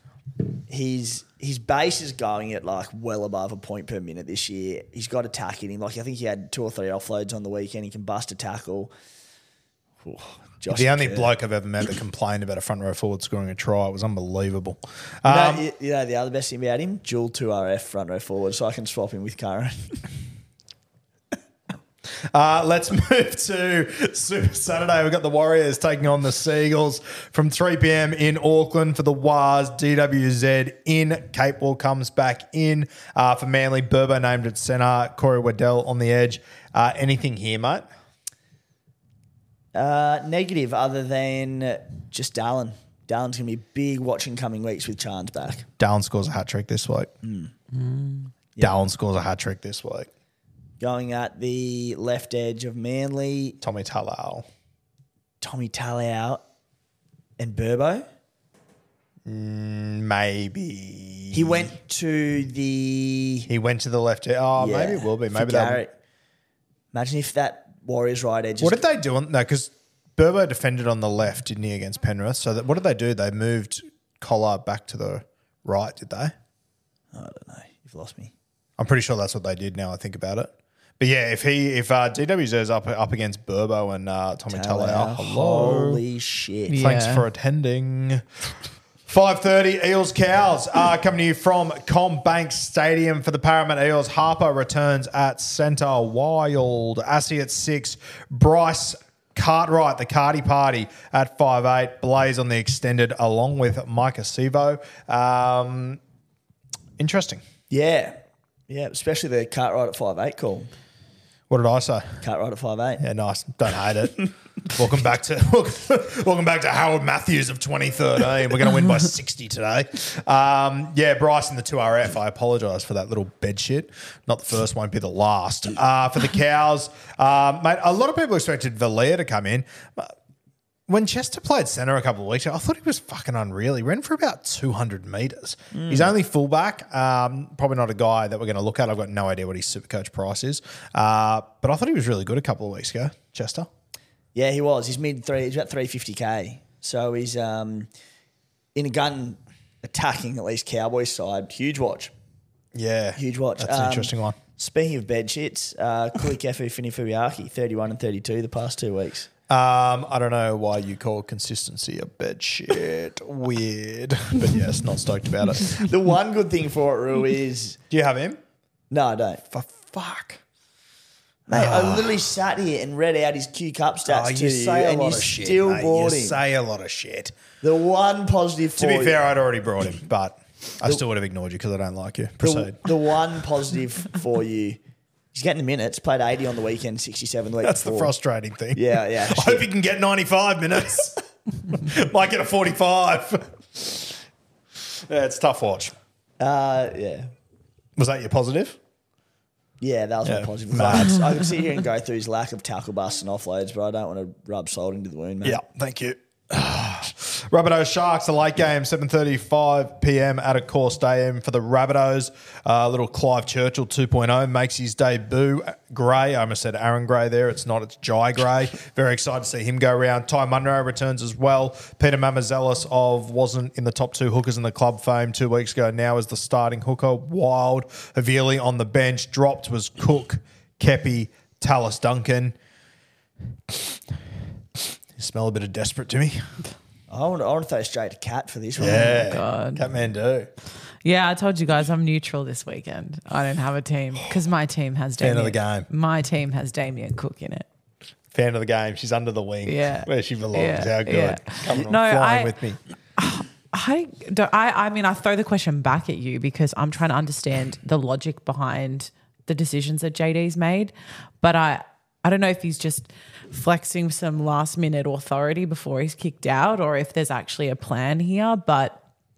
His his base is going at like well above a point per minute this year. He's got attack in him. Like I think he had two or three offloads on the weekend. He can bust a tackle. Ooh, Josh The only Kerr. bloke I've ever met that complained about a front row forward scoring a try. It was unbelievable. You know, Um, you, you know the other best thing about him? Dual two R F front row forward, so I can swap him with Curran. Uh, let's move to Super Saturday. We've got the Warriors taking on the Seagulls from three p.m. in Auckland for the W A S. D W Z in. Capewell comes back in uh, for Manly. Burbo named at centre. Corey Waddell on the edge. Uh, anything here, mate? Uh, negative, other than just Dallin. Dallin's going to be big watching coming weeks with Charn's back. Dallin scores a hat-trick this week. Mm. Mm. Dallin scores a hat-trick this week. Going at the left edge of Manly, Tommy Talau. Tommy Talau and Burbo. Mm, maybe. He went to the... He went to the left edge. Oh, Yeah, maybe it will be. for Maybe that. Garrett. Imagine if that Warriors right edge... What did they do on no? Because Burbo defended on the left, didn't he, against Penrith? So that, what did they do? They moved Collar back to the right, did they? I don't know. You've lost me. I'm pretty sure that's what they did. Now I think about it. But yeah, if he if uh, D W Z is up up against Burbo and uh, Tommy Talau, hello, Holy shit! thanks Yeah. for attending. five thirty, Eels Cows uh, coming to you from CommBank Stadium for the Parramatta Eels. Harper returns at centre. Wild. Assey at six. Bryce Cartwright, the Cardi Party at five eight. Blaze on the extended along with Micah Sivo. Um, interesting. Yeah, yeah. Especially the Cartwright at five eight call. What did I say? Cartwright at five eight. Yeah, nice. Don't hate it. welcome back to welcome back to Howard Matthews of twenty thirteen. We're going to win by sixty today. Um, yeah, Bryce and the two R F. I apologise for that little bed shit. Not the first, won't be the last. Uh, for the Cows, uh, mate, a lot of people expected Valia to come in. When Chester played centre a couple of weeks ago, I thought he was fucking unreal. He ran for about two hundred metres. Mm. He's only fullback. Um, probably not a guy that we're going to look at. I've got no idea what his Supercoach price is. Uh, but I thought he was really good a couple of weeks ago, Chester. Yeah, he was. He's mid three. He's about three fifty k. So he's um, in a gun attacking at least Cowboys side. Huge watch. Yeah. Huge watch. That's an Um, interesting one. Speaking of bed shits, uh, Kulikefu Finifuiaki, thirty-one and thirty-two the past two weeks. Um, I don't know why you call consistency a bed shit. Weird. But yes, not stoked about it. The one good thing for it, Roo, is... Do you have him? No, I don't. For fuck. Mate, I literally sat here and read out his Q Cup stats Oh, to you you, say a and lot you of shit, still mate. bought You him. say a lot of shit. The one positive for To be you- fair, I'd already brought him, but I still would have ignored you because I don't like you. The, Proceed. the one positive for you, he's getting the minutes. Played eighty on the weekend, sixty-seven the week That's before. the frustrating thing. Yeah, yeah. I hope he can get ninety-five minutes. Might get a forty-five. Yeah, it's a tough watch. Uh, yeah. Was that your positive? Yeah, that was Yeah, my positive. mad. I could sit here and go through his lack of tackle busts and offloads, but I don't want to rub salt into the wound, mate. Yeah, thank you. Rabbitohs Sharks, a late game, seven thirty-five p.m. at a core stadium for the Rabbitohs. Uh, little Clive Churchill two point oh makes his debut. Gray, I almost said Aaron Gray there. It's not, it's Jai Gray. Very excited to see him go around. Ty Munro returns as well. Peter Mamazelis of wasn't in the top two hookers in the club fame two weeks ago. Now is the starting hooker. Wild. Havili on the bench. Dropped was Cook, Kepi, Tallis Duncan. You smell a bit of desperate to me. I want, I want to throw straight to Cat for this one. Yeah, God. Catmandu. Yeah, I told you guys I'm neutral this weekend. I don't have a team because my team has Fan Damien. of the game. My team has Damien Cook in it. Fan of the game. She's under the wing. Yeah. Where she belongs. Yeah, How good. yeah. Coming on, No, flying I- with me. I, don't, I I mean, I throw the question back at you because I'm trying to understand the logic behind the decisions that J D's made. But I, I don't know if he's just flexing some last minute authority before he's kicked out or if there's actually a plan here. But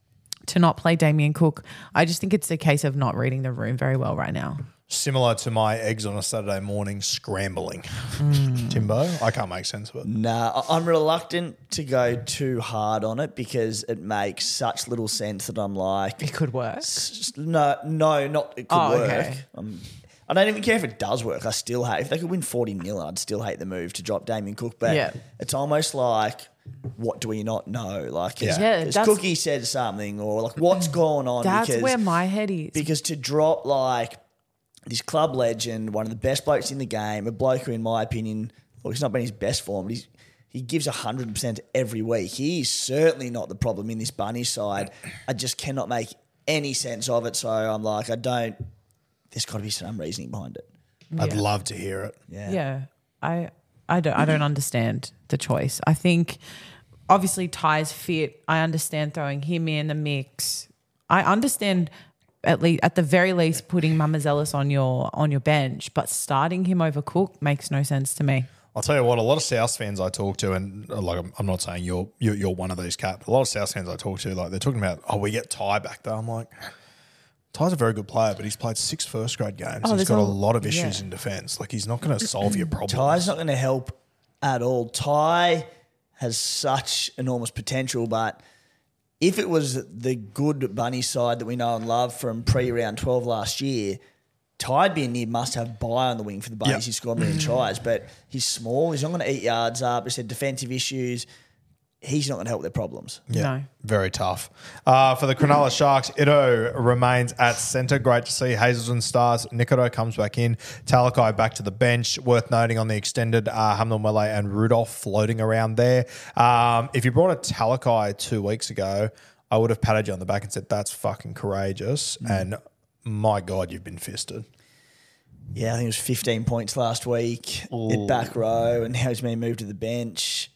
to not play Damien Cook, I just think it's a case of not reading the room very well right now. Similar to my eggs on a Saturday morning scrambling. Mm. Timbo, I can't make sense of it. Nah, I- I'm reluctant to go too hard on it because it makes such little sense that I'm like, It could work. s- no, no, not it could Oh, work. okay. Um, I don't even care if it does work. I still hate if they could win forty nil. I'd still hate the move to drop Damien Cook. But Yeah. it's almost like, what do we not know? Like, has, Yeah, has that's- Cookie said something, or like, what's going on? That's because, where my head is. because to drop like this club legend, one of the best blokes in the game, a bloke who, in my opinion, well, he's not been his best form, but he's he gives one hundred percent every week. He's certainly not the problem in this Bunny side. I just cannot make any sense of it. So I'm like, I don't, there's got to be some reasoning behind it. I'd Yeah. love to hear it. Yeah. Yeah, I I don't I don't understand the choice. I think obviously Ty's fit. I understand throwing him in the mix. I understand at least at the very least putting Mamazelis on your on your bench, but starting him over Cook makes no sense to me. I'll tell you what, a lot of South fans I talk to, and uh, like I'm, I'm not saying you're, you're you're one of these, Cap, but a lot of South fans I talk to, like they're talking about, oh, we get Ty back there. I'm like, Ty's a very good player, but he's played six first grade games. Oh, he's there's got a, a- lot of issues yeah. in defence. Like he's not going to solve your problems. Ty's not going to help at all. Ty has such enormous potential, but if it was the good Bunny side that we know and love from pre-round twelve last year, Ty'd be a near must-have buy on the wing for the Bunnies. Yep. He scored a million tries, but he's small. He's not going to eat yards up. He said defensive issues. He's not going to help their problems. Yeah, No. very tough. Uh, for the Cronulla Sharks, Ito remains at centre. Great to see. Hazelton stars. Nikito comes back in. Talakai back to the bench. Worth noting on the extended, uh, Hamlin Welle and Rudolph floating around there. Um, if you brought a Talakai two weeks ago, I would have patted you on the back and said, that's fucking courageous. Mm. And my God, you've been fisted. Yeah, I think it was fifteen points last week at back row, and now he's been moved to the bench.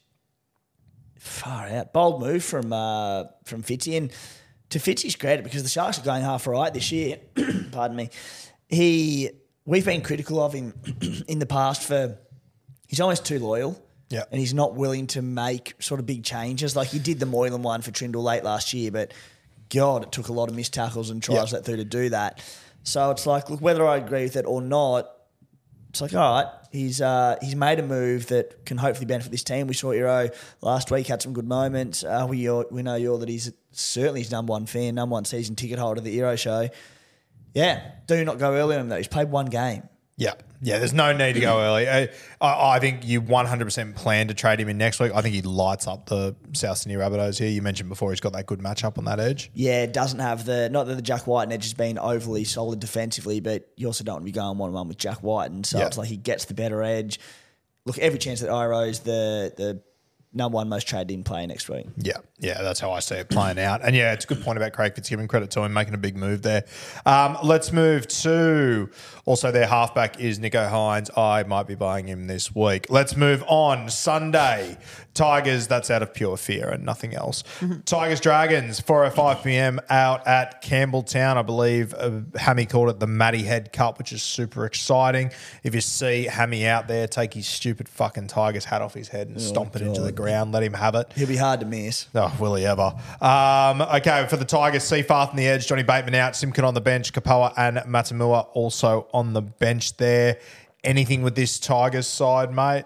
Far out. Bold move from uh, from Fitzy. And to Fitzy's credit, because the Sharks are going half right this year, pardon me, he we've been critical of him in the past for he's almost too loyal. Yeah. And he's not willing to make sort of big changes. Like he did the Moylan one for Trindle late last year, but God, it took a lot of missed tackles and tries Yeah. that through to do that. So it's like, look, whether I agree with it or not, it's like, all right, he's uh, he's made a move that can hopefully benefit this team. We saw Iro last week, had some good moments. Uh, we all, we know you're that he's certainly his number one fan, number one season ticket holder of the Iro show. Yeah, do not go early on him though. He's played one game. Yeah. Yeah, there's no need to go early. I, I, I think you one hundred percent plan to trade him in next week. I think he lights up the South Sydney Rabbitohs here. You mentioned before he's got that good matchup on that edge. Yeah, it doesn't have the, not that the Jack White edge has been overly solid defensively, but you also don't want to be going one-on-one with Jack White. And so Yeah. it's like he gets the better edge. Look, every chance that Iro's the, the number one most traded in player next week. Yeah, yeah, that's how I see it playing out. And yeah, it's a good point about Craig Fitzgibbon. Credit to him making a big move there. Um, let's move to also their halfback is Nico Hines. I might be buying him this week. Let's move on. Sunday, Tigers, that's out of pure fear and nothing else. Tigers Dragons, four oh five p.m. out at Campbelltown. I believe uh, Hammy called it the Matty Head Cup, which is super exciting. If you see Hammy out there, take his stupid fucking Tigers hat off his head and oh, stomp it God. into the ground. Let him have it. He'll be hard to miss. Oh, will he ever? Um, okay, for the Tigers, Seafarth on the edge, Johnny Bateman out, Simkin on the bench, Kapoa and Matamua also on the bench there. Anything with this Tigers side, mate?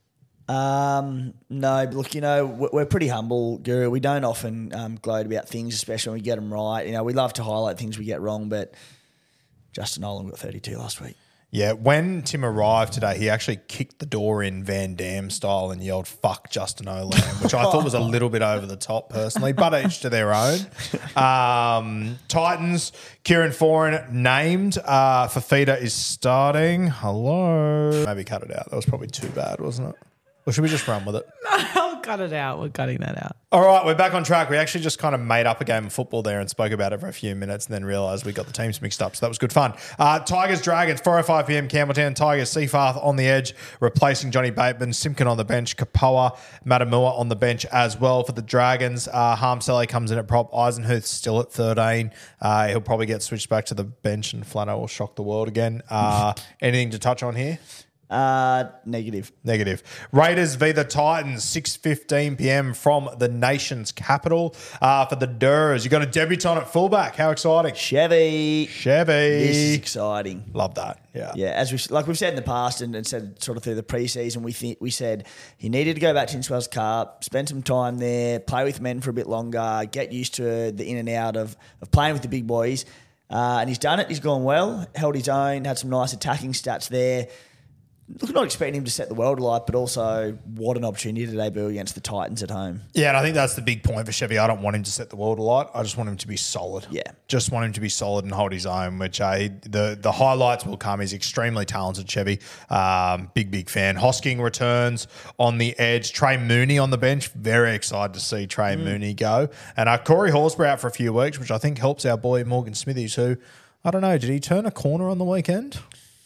Um, no, but look, you know, we're pretty humble, Guru. We don't often um, gloat about things, especially when we get them right. You know, we love to highlight things we get wrong, but Justin Nolan got thirty-two last week. Yeah, when Tim arrived today, he actually kicked the door in Van Damme style and yelled, fuck Justin Nolan, which I thought was a little bit over the top personally, but each to their own. Um, Titans, Kieran Foran named. Uh, Fafita is starting. Hello. Maybe cut it out. That was probably too bad, wasn't it? Or should we just run with it? No, I'll cut it out. We're cutting that out. All right, we're back on track. We actually just kind of made up a game of football there and spoke about it for a few minutes and then realised we got the teams mixed up. So that was good fun. Uh, Tigers, Dragons, four oh five p.m. Campbelltown. Tigers, Seafarth on the edge, replacing Johnny Bateman. Simpkin on the bench. Kapoa, Matamua on the bench as well for the Dragons. Uh, Harmselli comes in at prop. Eisenhuth still at thirteen. Uh, he'll probably get switched back to the bench and Flano will shock the world again. Uh, anything to touch on here? Uh, negative. Negative. Raiders v the Titans, six fifteen p.m. from the nation's capital. Uh, for the Durs, you got a debutant at fullback. How exciting. Chevy. Chevy. This is exciting. Love that. Yeah. Yeah, as we like we've said in the past and, and said sort of through the preseason, we think we said he needed to go back to New South Wales Cup, spend some time there, play with men for a bit longer, get used to the in and out of, of playing with the big boys. Uh, and he's done it. He's gone well, held his own, had some nice attacking stats there. Look, not expecting him to set the world alight, but also what an opportunity to debut against the Titans at home. Yeah, and I think that's the big point for Chevy. I don't want him to set the world alight. I just want him to be solid. Yeah. Just want him to be solid and hold his own, which uh, the, the highlights will come. He's extremely talented, Chevy. Um, big, big fan. Hosking returns on the edge. Trey Mooney on the bench. Very excited to see Trey mm. Mooney go. And uh, Corey Horsburgh out for a few weeks, which I think helps our boy Morgan Smithies, who, I don't know, did he turn a corner on the weekend?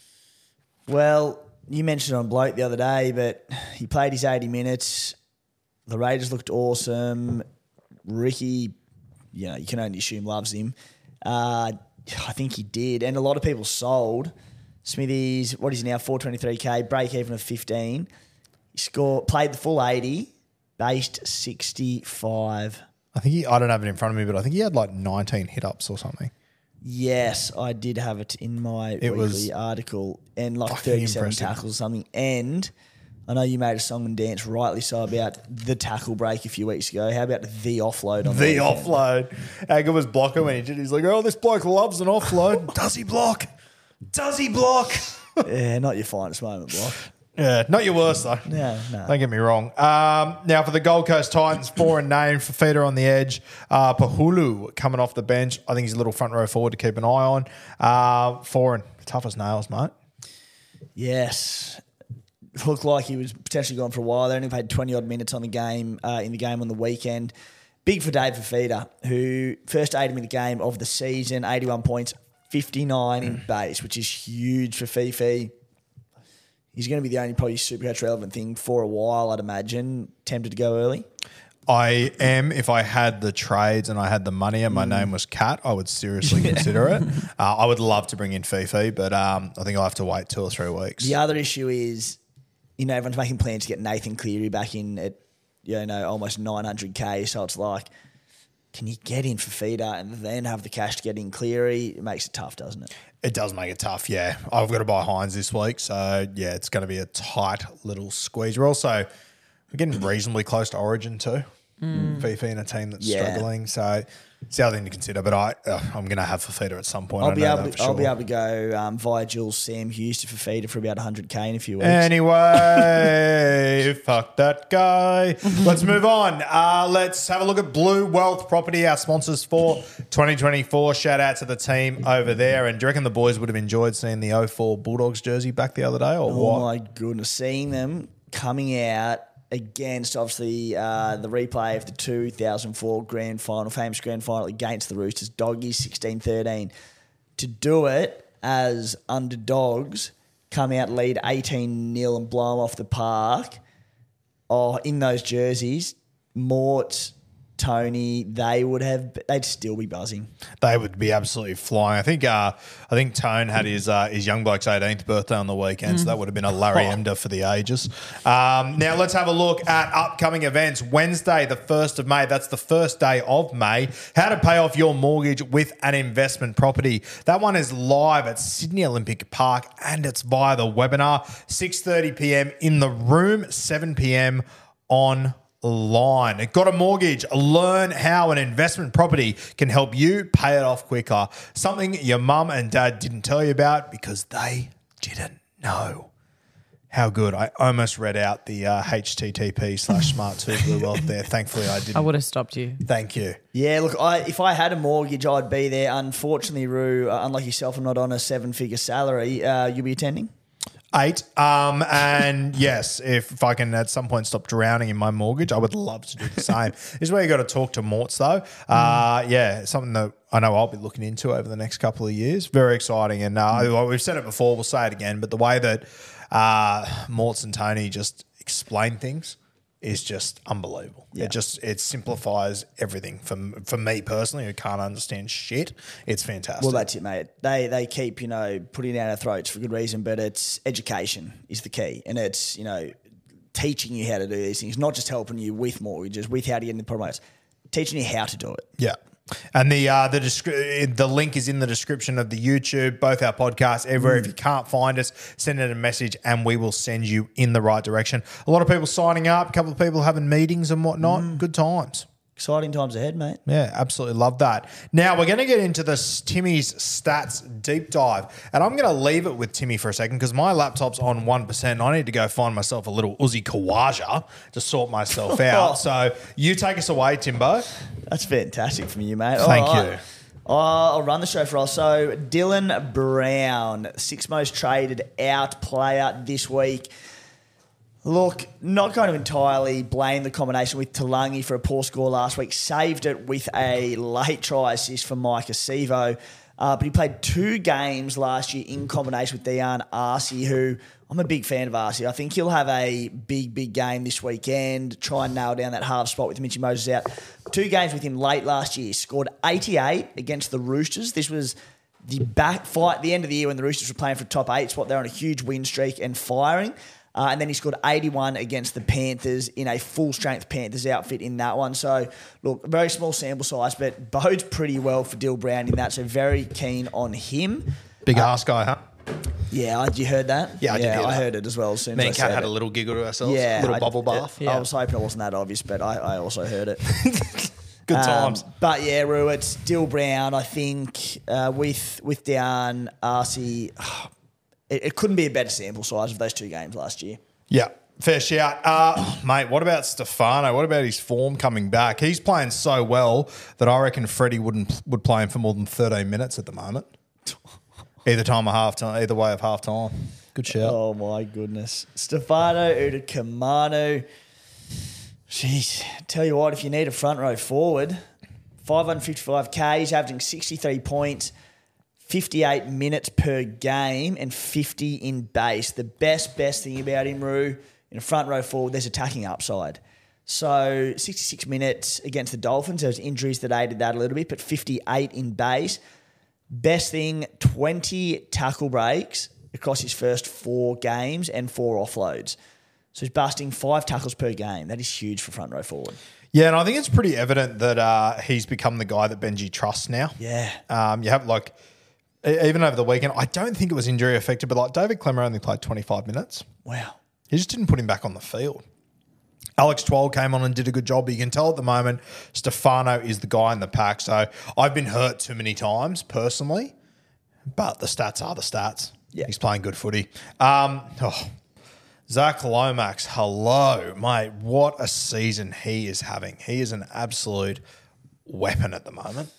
Well... You mentioned it on Bloke the other day, but he played his eighty minutes. The Raiders looked awesome. Ricky, you know, you can only assume loves him. Uh, I think he did. And a lot of people sold. Smithies, what is he now, four twenty-three K, break even of fifteen. He scored, played the full eighty, based sixty-five. I think he, I don't have it in front of me, but I think he had like nineteen hit-ups or something. Yes, I did have it in my it weekly was article and like thirty-seven tackles or something. And I know you made a song and dance rightly so about the tackle break a few weeks ago. How about the offload on the The weekend? offload. How good was Blocker when he did? He's like, oh, this bloke loves an offload. Does he block? Does he block? Yeah, not your finest moment, Block. Yeah, not your worst though. No, no. Don't get me wrong. Um, now for the Gold Coast Titans, four and name for Feeder on the edge. Uh, Pahulu coming off the bench. I think he's a little front row forward to keep an eye on. Uh, four and tough as nails, mate. Yes. Looked like he was potentially gone for a while. They only played twenty odd minutes on the game uh, in the game on the weekend. Big for Dave Fafita, who first eighty minute game of the season, eighty-one points, fifty-nine in base, which is huge for Fifi. He's going to be the only probably Supercoach relevant thing for a while, I'd imagine. Tempted to go early? I am. If I had the trades and I had the money and my mm. name was Cat, I would seriously consider it. Uh, I would love to bring in Fifi, but um, I think I'll have to wait two or three weeks. The other issue is, you know, everyone's making plans to get Nathan Cleary back in at, you know, almost nine hundred K. So it's like, can you get in for Feeder and then have the cash to get in Cleary? It makes it tough, doesn't it? It does make it tough, yeah. I've got to buy Hines this week, so yeah, it's going to be a tight little squeeze. We're also we're getting reasonably close to Origin too. Mm. Fifi and a team that's yeah. struggling, so it's the other thing to consider. But I, uh, I'm going to have Fafita at some point. I'll I be know able. that To, for I'll sure. be able to go um, via Jules Sam Hughes to Fafita for about one hundred K in a few weeks. Anyway, fuck that guy. Let's move on. Uh, let's have a look at Blue Wealth Property, our sponsors for twenty twenty-four. Shout out to the team over there. And do you reckon the boys would have enjoyed seeing the oh four Bulldogs jersey back the other day, or oh what? Oh my goodness, seeing them coming out against obviously uh, the replay of the two thousand four grand final, famous grand final against the Roosters, Doggies sixteen thirteen. To do it as underdogs, come out lead eighteen nil and blow them off the park. oh, in those jerseys, Mort, Tony, they would have, they'd still be buzzing. They would be absolutely flying. I think uh, I think Tone had his uh, his young bloke's eighteenth birthday on the weekend, mm. so that would have been a Larry oh. Emder for the ages. Um, now let's have a look at upcoming events. Wednesday, the first of May, that's the first day of May. How to pay off your mortgage with an investment property. That one is live at Sydney Olympic Park and it's via the webinar. six thirty p.m. in the room, seven p.m. on line. Got a mortgage? Learn how an investment property can help you pay it off quicker. Something your mum and dad didn't tell you about because they didn't know. How good. I almost read out the uh, H T T P slash smart two blue wealth there. Thankfully, I didn't. I would have stopped you. Thank you. Yeah, look, I, if I had a mortgage, I'd be there. Unfortunately, Roo, uh, unlike yourself, I'm not on a seven-figure salary. Uh, you'll be attending? Eight. Um, and yes, if, if I can at some point stop drowning in my mortgage, I would love to do the same. This is where you got to talk to Morts though. Uh, mm. Yeah, something that I know I'll be looking into over the next couple of years. Very exciting. And uh, mm. we've said it before, we'll say it again, but the way that uh, Morts and Tony just explain things is just unbelievable. Yeah. It just it simplifies everything for for me personally who can't understand shit. It's fantastic. Well, that's it, mate. They they keep, you know, putting it down our throats for good reason, but it's education is the key. And it's, you know, teaching you how to do these things, not just helping you with mortgages, with how to get in the products, teaching you how to do it. Yeah. And the uh, the descri- the link is in the description of the YouTube, both our podcasts, everywhere. Mm. If you can't find us, send it a message and we will send you in the right direction. A lot of people signing up, a couple of people having meetings and whatnot. Mm. Good times. Exciting times ahead, mate. Yeah, absolutely love that. Now we're going to get into this Timmy's stats deep dive, and I'm going to leave it with Timmy for a second because my laptop's on one percent. I need to go find myself a little Uzi Khawaja to sort myself out. So you take us away, Timbo. That's fantastic from you, mate. Thank All you. Right. I'll run the show for us. So Dylan Brown, sixth most traded out player this week. Look, not going to entirely blame the combination with Talangi for a poor score last week. Saved it with a late try assist from Mike Acevo. Uh, but he played two games last year in combination with Dion Arcee, who I'm a big fan of Arcee. I think he'll have a big, big game this weekend. Try and nail down that half spot with Mitchy Moses out. Two games with him late last year. Scored eighty-eight against the Roosters. This was the back fight, the end of the year when the Roosters were playing for top eight spot. They're on a huge win streak and firing. Uh, and then he scored eighty-one against the Panthers in a full-strength Panthers outfit in that one. So, look, very small sample size, but bodes pretty well for Dill Brown in that. So, very keen on him. Big uh, ass guy, huh? Yeah, you heard that? Yeah, I did yeah, hear that. I heard it as well as soon Me as and I Kat said had it. a little giggle to ourselves. Yeah. A little I, bubble bath. Yeah. I was hoping it wasn't that obvious, but I, I also heard it. Good times. Um, but yeah, Roo, it's Dill Brown, I think, uh, with with Dion Arcee. Oh, it, it couldn't be a better sample size of those two games last year. Yeah, fair shout. Uh, mate, what about Stefano? What about his form coming back? He's playing so well that I reckon Freddie wouldn't would play him for more than thirteen minutes at the moment. Either time or half time, either way of half time. Good shout. Oh, my goodness. Stefano Udakamanu. Jeez, tell you what, if you need a front row forward, five hundred fifty-five K, he's averaging sixty-three points, fifty-eight minutes per game, and fifty in base. The best, best thing about him, Roo, in a front row forward, there's attacking upside. So sixty-six minutes against the Dolphins. There was injuries that aided that a little bit, but fifty-eight in base. Best thing, twenty tackle breaks across his first four games and four offloads. So he's busting five tackles per game. That is huge for front row forward. Yeah, and I think it's pretty evident that uh, he's become the guy that Benji trusts now. Yeah. Um, you have like, even over the weekend, I don't think it was injury affected, but like David Clemmer only played twenty-five minutes. Wow. He just didn't put him back on the field. Alex Twelve came on and did a good job, but you can tell at the moment Stefano is the guy in the pack. So I've been hurt too many times personally, but the stats are the stats. Yeah. He's playing good footy. Um, oh, Zach Lomax, hello, mate. What a season he is having. He is an absolute weapon at the moment.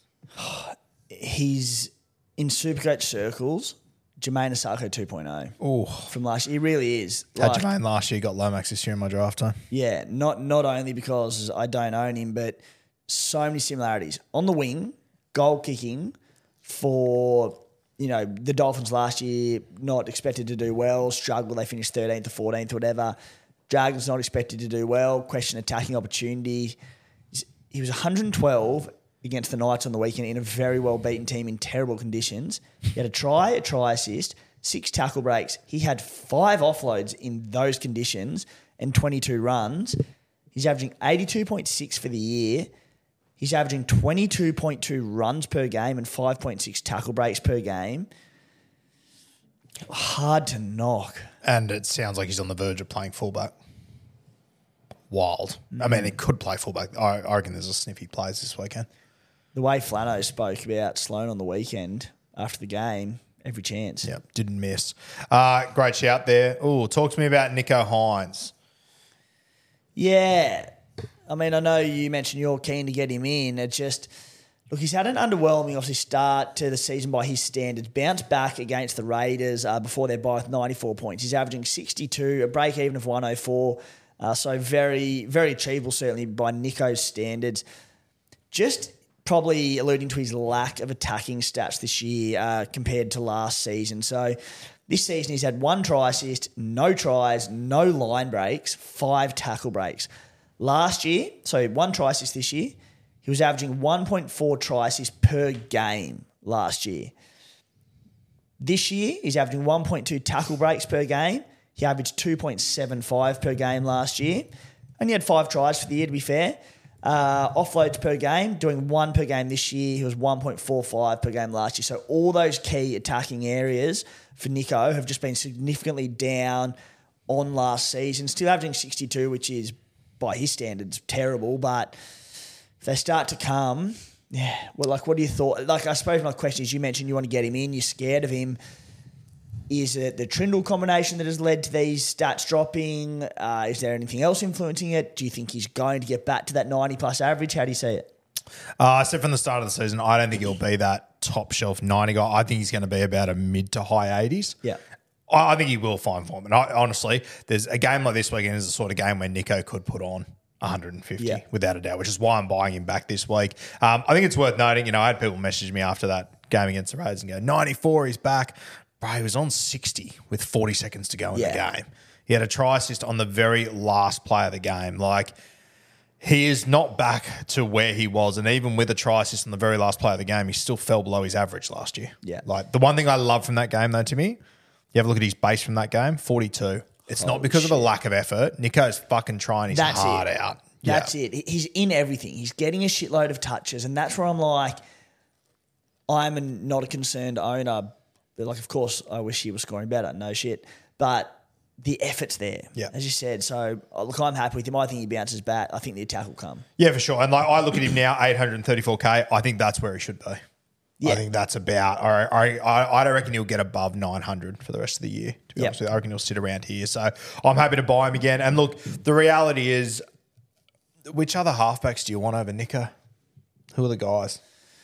He's in Supercoach circles, Jermaine Asako two point oh Oh, from last year. He really is. Had Like, Jermaine last year, got Lomax this year in my draft time. yeah, not not only because I don't own him, but so many similarities. On the wing, goal kicking for, you know, the Dolphins last year, not expected to do well, struggled. They finished thirteenth or fourteenth or whatever. Dragons not expected to do well. Question attacking opportunity. He was one hundred twelve against the Knights on the weekend in a very well-beaten team in terrible conditions. He had a try, a try assist, six tackle breaks. He had five offloads in those conditions and twenty-two runs. He's averaging eighty-two point six for the year. He's averaging twenty-two point two runs per game and five point six tackle breaks per game. Hard to knock. And it sounds like he's on the verge of playing fullback. Wild. Mm. I mean, he could play fullback. I, I reckon there's a sniff he plays this weekend. The way Flano spoke about Sloan on the weekend after the game, every chance. Yeah, didn't miss. Uh, great shout there. Oh, talk to me about Nicho Hynes. Yeah. I mean, I know you mentioned you're keen to get him in. It just, look, he's had an underwhelming, obviously, start to the season by his standards. Bounced back against the Raiders uh, before their bye with ninety-four points. He's averaging sixty-two, a break even of one oh four. Uh, so very, very achievable, certainly by Nicho's standards. Just probably alluding to his lack of attacking stats this year uh, compared to last season. So this season he's had one try assist, no tries, no line breaks, five tackle breaks. Last year, so one try assist this year, he was averaging one point four try assists per game last year. This year, he's averaging one point two tackle breaks per game. He averaged two point seven five per game last year. And he had five tries for the year, to be fair. Uh, offloads per game, doing one per game this year. He was one point four five per game last year. So all those key attacking areas for Nicho have just been significantly down on last season. Still averaging sixty-two, which is, by his standards, terrible. But if they start to come, yeah, well, like, what do you thought? Like, I suppose my question is, you mentioned you want to get him in. You're scared of him. Is it the Trindle combination that has led to these stats dropping? Uh, is there anything else influencing it? Do you think he's going to get back to that ninety-plus average? How do you see it? Uh, I said from the start of the season, I don't think he'll be that top shelf ninety guy. I think he's going to be about a mid to high eighties. Yeah. I, I think he will find form. And I, honestly, there's a game like this weekend is the sort of game where Nicho could put on one hundred fifty yeah. without a doubt, which is why I'm buying him back this week. Um, I think it's worth noting, you know, I had people message me after that game against the Raiders and go, ninety-four, he's back. Bro, he was on sixty with forty seconds to go in yeah. the game. He had a try assist on the very last play of the game. Like, he is not back to where he was. And even with a try assist on the very last play of the game, he still fell below his average last year. Yeah. Like, the one thing I love from that game, though, to me, you have a look at his base from that game, forty-two. It's Holy not because shit. of a lack of effort. Nicho's fucking trying his that's heart it. out. That's yeah. it. He's in everything. He's getting a shitload of touches. And that's where I'm like, I'm a, not a concerned owner. But like, of course, I wish he was scoring better. No shit. But the effort's there, yeah. as you said. So, look, I'm happy with him. I think he bounces back. I think the attack will come. Yeah, for sure. And like, I look at him now, eight hundred thirty-four K. I think that's where he should be. Yeah. I think that's about, I, I, I don't reckon he'll get above nine hundred for the rest of the year, to be yep. honest with you. I reckon he'll sit around here. So I'm happy to buy him again. And look, the reality is, which other halfbacks do you want over Nicho? Who are the guys?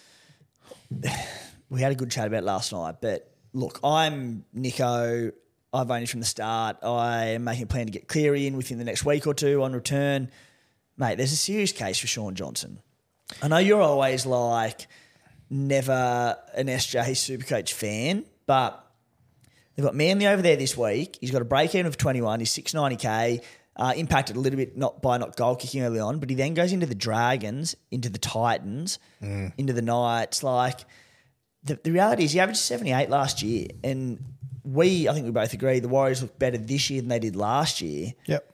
We had a good chat about it last night, but look, I'm Nicho. I've owned him from the start. I am making a plan to get Cleary in within the next week or two on return. Mate, there's a serious case for Sean Johnson. I know you're always like never an S J Supercoach fan, but they've got Manly over there this week. He's got a break-even of twenty-one. He's six ninety K, uh, impacted a little bit not by not goal kicking early on, but he then goes into the Dragons, into the Titans, mm. into the Knights. Like, the, the reality is he averaged seventy-eight last year, and we, I think we both agree, the Warriors look better this year than they did last year. Yep.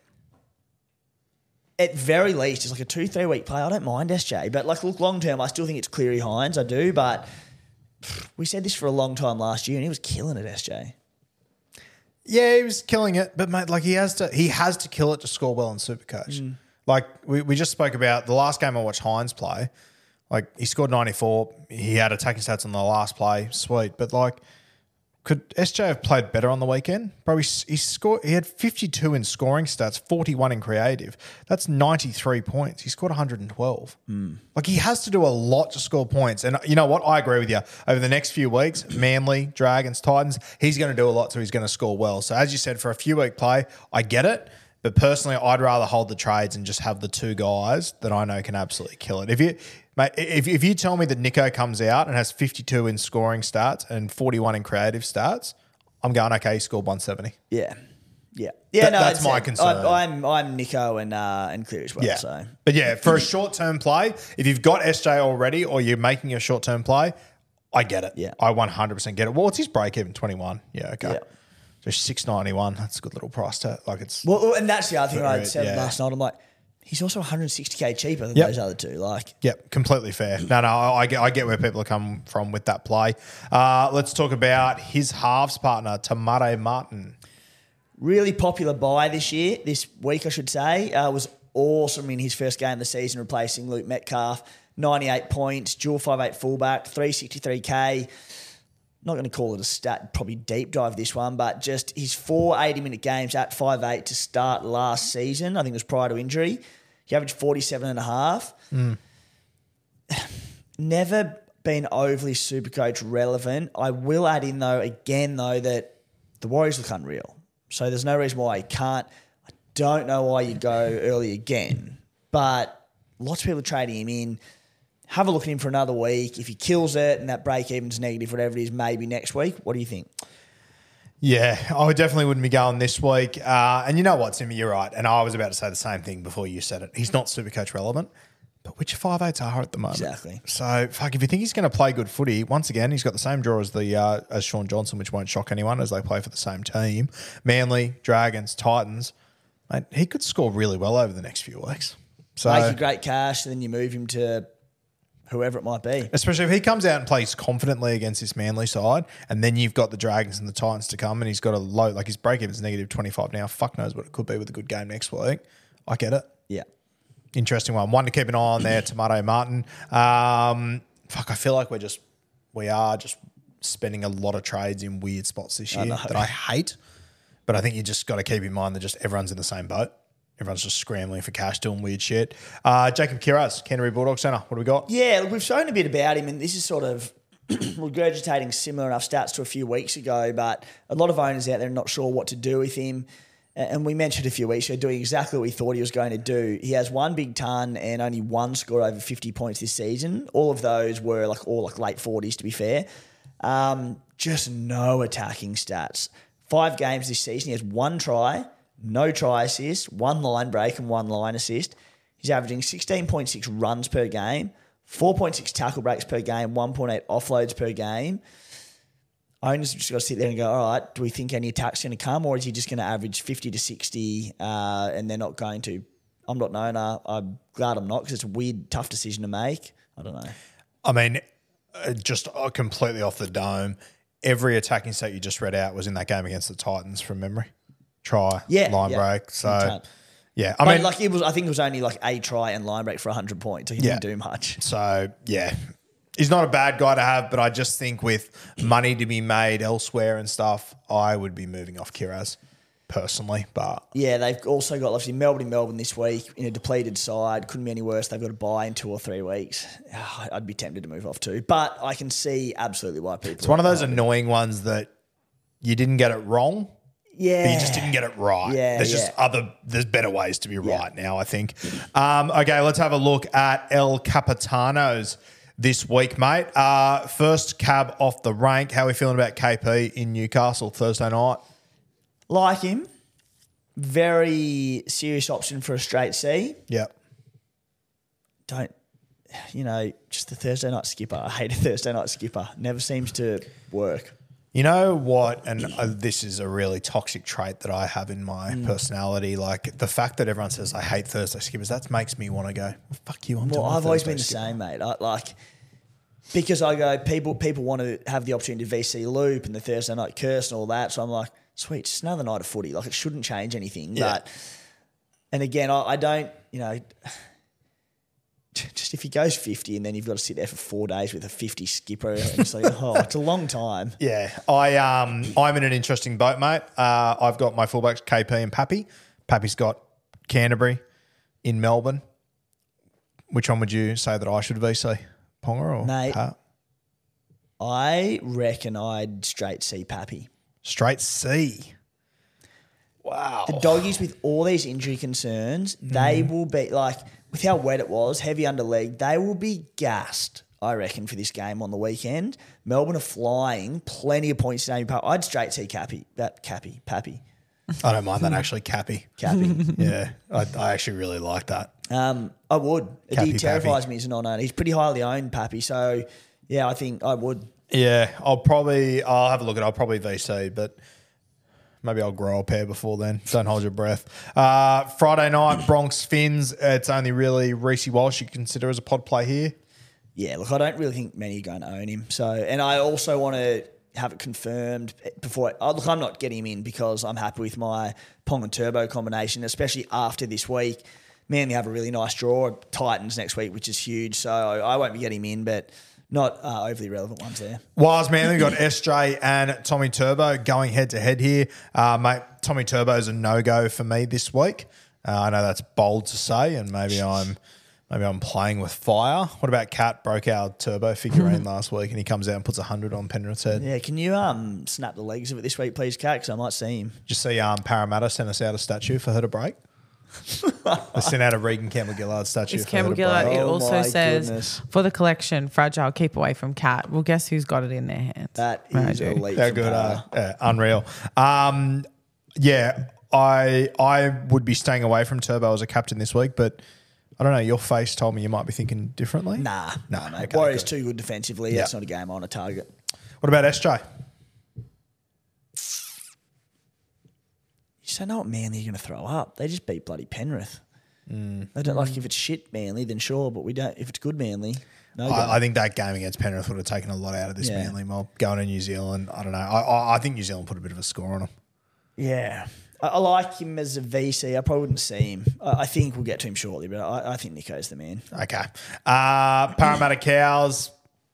At very least, it's like a two, three week play. I don't mind S J, but like, look, long term, I still think it's Cleary Hynes. I do, but we said this for a long time last year, and he was killing it, S J. Yeah, he was killing it, but mate, like he has to, he has to kill it to score well in Supercoach. Mm. Like we, we just spoke about the last game I watched Hynes play. Like he scored ninety-four. He had attacking stats on the last play, sweet, but like. Could S J have played better on the weekend? Bro, he, he scored. He had fifty-two in scoring stats, forty-one in creative. That's ninety-three points. He scored one hundred twelve. Mm. Like, he has to do a lot to score points. And you know what? I agree with you. Over the next few weeks, Manly, Dragons, Titans, he's going to do a lot, so he's going to score well. So as you said, for a few-week play, I get it. But personally, I'd rather hold the trades and just have the two guys that I know can absolutely kill it. If you... Mate, if, if you tell me that Nicho comes out and has fifty-two in scoring stats and forty-one in creative stats, I'm going, okay, he scored one seventy. Yeah. Yeah, yeah. Th- no, that's it's, my uh, concern. I, I'm I'm Nico and uh, and Clear as well. Yeah. So But yeah, for a short term play, if you've got S J already or you're making a short term play, I get it. Yeah. I one hundred percent get it. Well, what's his break even? twenty-one. Yeah, okay. Yeah. So six ninety-one. That's a good little price to like it's well, and that's the other thing I Very- said yeah. last night. I'm like, he's also one hundred sixty k cheaper than Yep. those other two. Like, Yep, completely fair. No, no, I I get, I get where people are coming from with that play. Uh, let's talk about his halves partner, Tamare Martin. really popular buy this year, this week, I should say. Uh, was awesome in his first game of the season, replacing Luke Metcalf. ninety-eight points, dual five eight fullback, three sixty-three k. Not going to call it a stat, probably deep dive this one, but just his four eighty-minute games at five eight to start last season, I think it was prior to injury. He averaged forty-seven and a half. Mm. Never been overly Supercoach relevant. I will add in, though, again, though, that the Warriors look unreal. So there's no reason why he can't. I don't know why you go early again, but lots of people are trading him in. Have a look at him for another week. If he kills it and that break even's negative, whatever it is, maybe next week. What do you think? Yeah, I definitely wouldn't be going this week. Uh, and you know what, Timmy, you're right. And I was about to say the same thing before you said it. He's not Supercoach relevant, but which five eights are at the moment? Exactly. So, fuck, if you think he's going to play good footy, once again, he's got the same draw as the uh, as Sean Johnson, which won't shock anyone as they play for the same team. Manly, Dragons, Titans. Mate, he could score really well over the next few weeks. So, Make you great cash, and then you move him to whoever it might be. especially if he comes out and plays confidently against this Manly side, and then you've got the Dragons and the Titans to come, and he's got a low, like his break even's negative twenty-five now. Fuck knows what it could be with a good game next week. I get it. Yeah. Interesting one. One to keep an eye on there, Tomato Martin. Um, fuck, I feel like we're just, we are just spending a lot of trades in weird spots this year know. that I hate. But I think you just got to keep in mind that just everyone's in the same boat. Everyone's just scrambling for cash, doing weird shit. Uh, Jacob Kiraz, Canterbury Bulldogs Centre. What do we got? Yeah, look, we've shown a bit about him, and this is sort of regurgitating similar enough stats to a few weeks ago, but a lot of owners out there are not sure what to do with him. And we mentioned a few weeks ago doing exactly what we thought he was going to do. He has one big ton and only one score over fifty points this season. All of those were like all like late forties, to be fair. Um, just no attacking stats. Five games this season, he has one try, no try assist, one line break and one line assist. He's averaging sixteen point six runs per game, four point six tackle breaks per game, one point eight offloads per game. Owners have just got to sit there and go, all right, do we think any attack's going to come, or is he just going to average fifty to sixty uh, and they're not going to? I'm not an owner. I'm glad I'm not, because it's a weird, tough decision to make. I don't know. I mean, uh, just uh, completely off the dome, every attacking stat you just read out was in that game against the Titans from memory. Try, Yeah, line yeah. break. So, Okay. yeah. I But mean, like it was, I think it was only like a try and line break for one hundred points, so he Yeah. didn't do much. So, yeah, he's not a bad guy to have, but I just think with money to be made elsewhere and stuff, I would be moving off Kiraz personally. But Yeah, they've also got obviously Melbourne in Melbourne this week in a depleted side. Couldn't be any worse. They've got to buy in two or three weeks. Ah, I'd be tempted to move off too, but I can see absolutely why people. it's one of those are- annoying ones that you didn't get it wrong, Yeah, but you just didn't get it right. Yeah, there's just yeah. other, there's better ways to be right now, I think. Um, okay, let's have a look at El Capitanos this week, mate. Uh, first cab off the rank. How are we feeling about K P in Newcastle Thursday night? Like him, very serious option for a straight C. Yep. Don't, you know, just the Thursday night skipper. I hate a Thursday night skipper. Never seems to work. You know what? And uh, this is a really toxic trait that I have in my Mm. personality. Like the fact that everyone says I hate Thursday skippers, that makes me want to go, well, fuck you. I'm Well, doing a I've always Thursday been the skipper. same, mate. I, like, because I go, people people want to have the opportunity to V C loop and the Thursday night curse and all that. So I'm like, sweet, just another night of footy. Like, it shouldn't change anything. Yeah. But, and again, I, I don't, you know, just if he goes fifty and then you've got to sit there for four days with a fifty skipper, and it's like, oh, it's a long time. Yeah, I um I'm in an interesting boat, mate. Uh, I've got my fullbacks K P and Pappy. Pappy's got Canterbury in Melbourne. Which one would you say that I should V C? Ponga or Mate. Pat? I reckon I'd straight see Pappy. Straight C. Wow. The doggies with all these injury concerns, they Mm. will be like, with how wet it was, heavy under leg, they will be gassed, I reckon, for this game on the weekend. Melbourne are flying, plenty of points in Amy Park. I'd straight see Cappy, that Cappy, Pappy. I don't mind that actually, Cappy. Cappy. Yeah, I, I actually really like that. Um, I would. Cappy, He terrifies Pappy. me as a non-owner. He's pretty highly owned, Pappy. So, yeah, I think I would. Yeah, I'll probably, I'll have a look at it. I'll probably V C, but maybe I'll grow a pair before then. Don't hold your breath. Uh, Friday night, Bronx Finns. It's only really Reece Walsh you consider as a pod play here. Yeah, look, I don't really think many are going to own him. So, and I also want to have it confirmed before. Oh, look, I'm not getting him in because I'm happy with my Pong and Turbo combination, especially after this week. Man, they have a really nice draw. Titans next week, which is huge. So I won't be getting him in, but not uh, overly relevant ones there. Wise man, we've got S J and Tommy Turbo going head to head here. Uh, mate, Tommy Turbo is a no go for me this week. Uh, I know that's bold to say, and maybe I'm maybe I'm playing with fire. What about Cat? Broke our Turbo figurine last week, and he comes out and puts a hundred on Penrith's head. Yeah, can you um snap the legs of it this week, please, Cat? Because I might see him. Just see um, Parramatta sent us out a statue for her to break. They sent out a Regan Campbell-Gillard statue. It's for her to Campbell-Gillard. break. It Oh also my says goodness. for the collection, fragile, keep away from Cat. Well, guess who's got it in their hands? That I is do. elite. They're from good. Para. Uh, yeah, unreal. Um, yeah, I I would be staying away from Turbo as a captain this week, but I don't know. Your face told me you might be thinking differently. Nah, Nah, nah, mate. okay, Warriors good. too good defensively. Yeah. That's not a game I want to target. What about S J? You just don't know what Manly are going to throw up. They just beat bloody Penrith. Mm. I don't like if it's shit Manly, then sure, but we don't. If it's good Manly, no. go. I, I think that game against Penrith would have taken a lot out of this Yeah. Manly mob. Going to New Zealand, I don't know. I, I, I think New Zealand put a bit of a score on them. Yeah. I, I like him as a V C. I probably wouldn't see him. I, I think we'll get to him shortly, but I, I think Nico's the man. Okay. Uh, Parramatta Cows,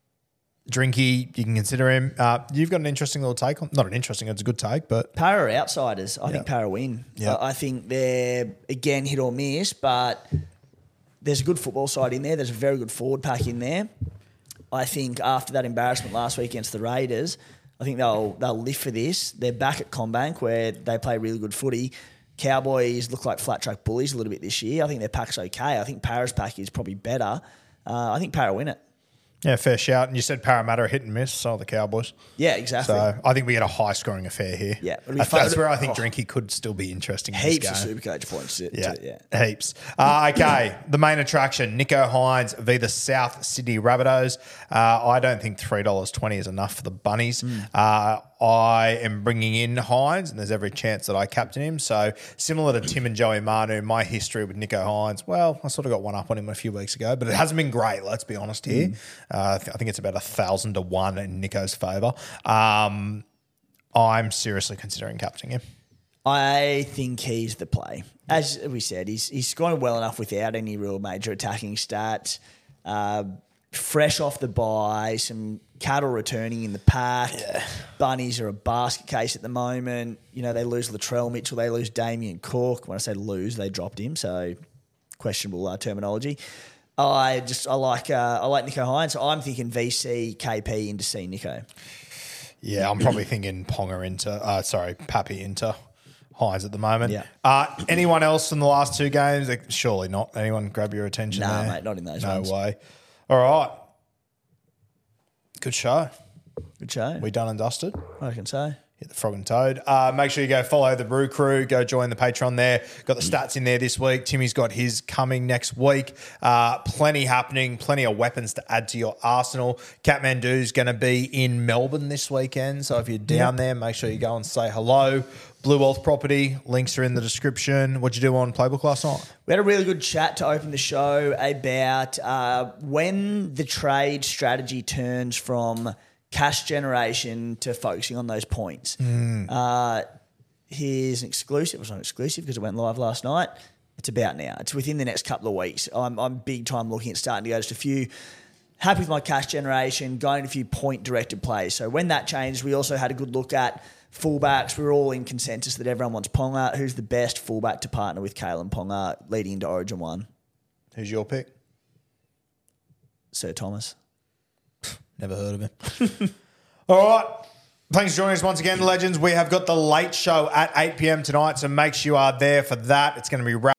Drinky, you can consider him. Uh, you've got an interesting little take on. Not an interesting, it's a good take, but Para are outsiders. I Yeah. think Para win. Yeah. I, I think they're, again, hit or miss, but there's a good football side in there. There's a very good forward pack in there. I think after that embarrassment last week against the Raiders, I think they'll they'll live for this. They're back at Combank where they play really good footy. Cowboys look like flat track bullies a little bit this year. I think their pack's okay. I think Para's pack is probably better. Uh, I think Para win it. yeah, fair shout. And you said Parramatta are hit and miss, so are the Cowboys. Yeah, exactly. So I think we get a high scoring affair here. Yeah, it'll be That's, fun. that's where I think Oh. Drinky could still be interesting. In Heaps of this game. Supercoach points. To, Yeah, to, yeah. heaps. Uh, okay, the main attraction, Nico Hines v the South Sydney Rabbitohs. Uh, I don't think three dollars twenty is enough for the Bunnies. Mm. Uh, I am bringing in Hines, and there's every chance that I captain him. So similar to Tim and Joey Manu, my history with Nico Hines, well, I sort of got one up on him a few weeks ago, but it hasn't been great, let's be honest here. Mm. Uh, I th- I think it's about a thousand to one in Nico's favour. Um, I'm seriously considering captaining him. I think he's the play. As we said, he's he's gone well enough without any real major attacking stats. Uh, fresh off the bye, some cattle returning in the pack. Bunnies are a basket case at the moment. You know, they lose Latrell Mitchell, they lose Damien Cook. When I say lose, they dropped him, so questionable uh, terminology. I just I like uh, I like Nico Hines. So I'm thinking V C K P into C Nico. Yeah, I'm probably thinking Ponga into, uh, sorry, Pappy into Hines at the moment. Yeah. Uh, anyone else in the last two games? Like, surely not. Anyone grab your attention Nah, there? mate, not in those No ones. way. All right. Good show. Good show. We done and dusted. I can say. Hit the frog and toad. Uh, make sure you go follow the Brew Crew. Go join the Patreon there. Got the stats in there this week. Timmy's got his coming next week. Uh, plenty happening. Plenty of weapons to add to your arsenal. Kathmandu's going to be in Melbourne this weekend. So if you're down there, make sure you go and say hello. Blue Wealth Property. Links are in the description. What'd you do on Playbook last night? We had a really good chat to open the show about uh, when the trade strategy turns from cash generation to focusing on those points. Uh, here's an exclusive. It was not exclusive because it went live last night. It's about now. It's within the next couple of weeks. I'm, I'm big time looking at starting to go just a few. Happy with my cash generation, going to a few point-directed plays. So when that changed, we also had a good look at fullbacks. We were all in consensus that everyone wants Ponga. Who's the best fullback to partner with Kalen Ponga leading into Origin one? Who's your pick? Sir Thomas. Never heard of him. All right. Thanks for joining us once again, legends. We have got the late show at eight p.m. tonight, so make sure you are there for that. It's going to be wrapped.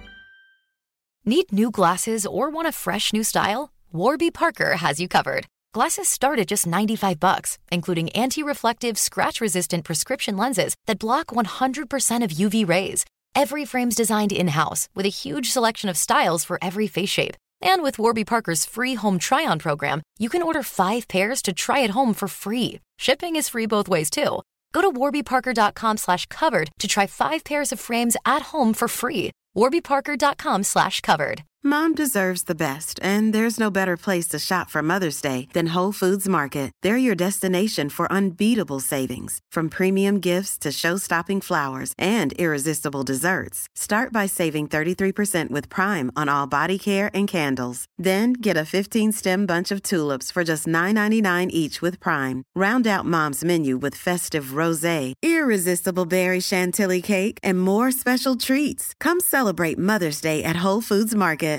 Need new glasses or want a fresh new style? Warby Parker has you covered. Glasses start at just ninety-five bucks, including anti-reflective, scratch-resistant prescription lenses that block one hundred percent of U V rays. Every frame's designed in-house with a huge selection of styles for every face shape. And with Warby Parker's free home try-on program, you can order five pairs to try at home for free. Shipping is free both ways, too. Go to warbyparker.com slash covered to try five pairs of frames at home for free. warbyparker.com slash covered. Mom deserves the best, and there's no better place to shop for Mother's Day than Whole Foods Market. They're your destination for unbeatable savings, from premium gifts to show-stopping flowers and irresistible desserts. Start by saving thirty-three percent with Prime on all body care and candles. Then get a fifteen-stem bunch of tulips for just nine ninety-nine each with Prime. Round out Mom's menu with festive rosé, irresistible berry chantilly cake, and more special treats. Come celebrate Mother's Day at Whole Foods Market.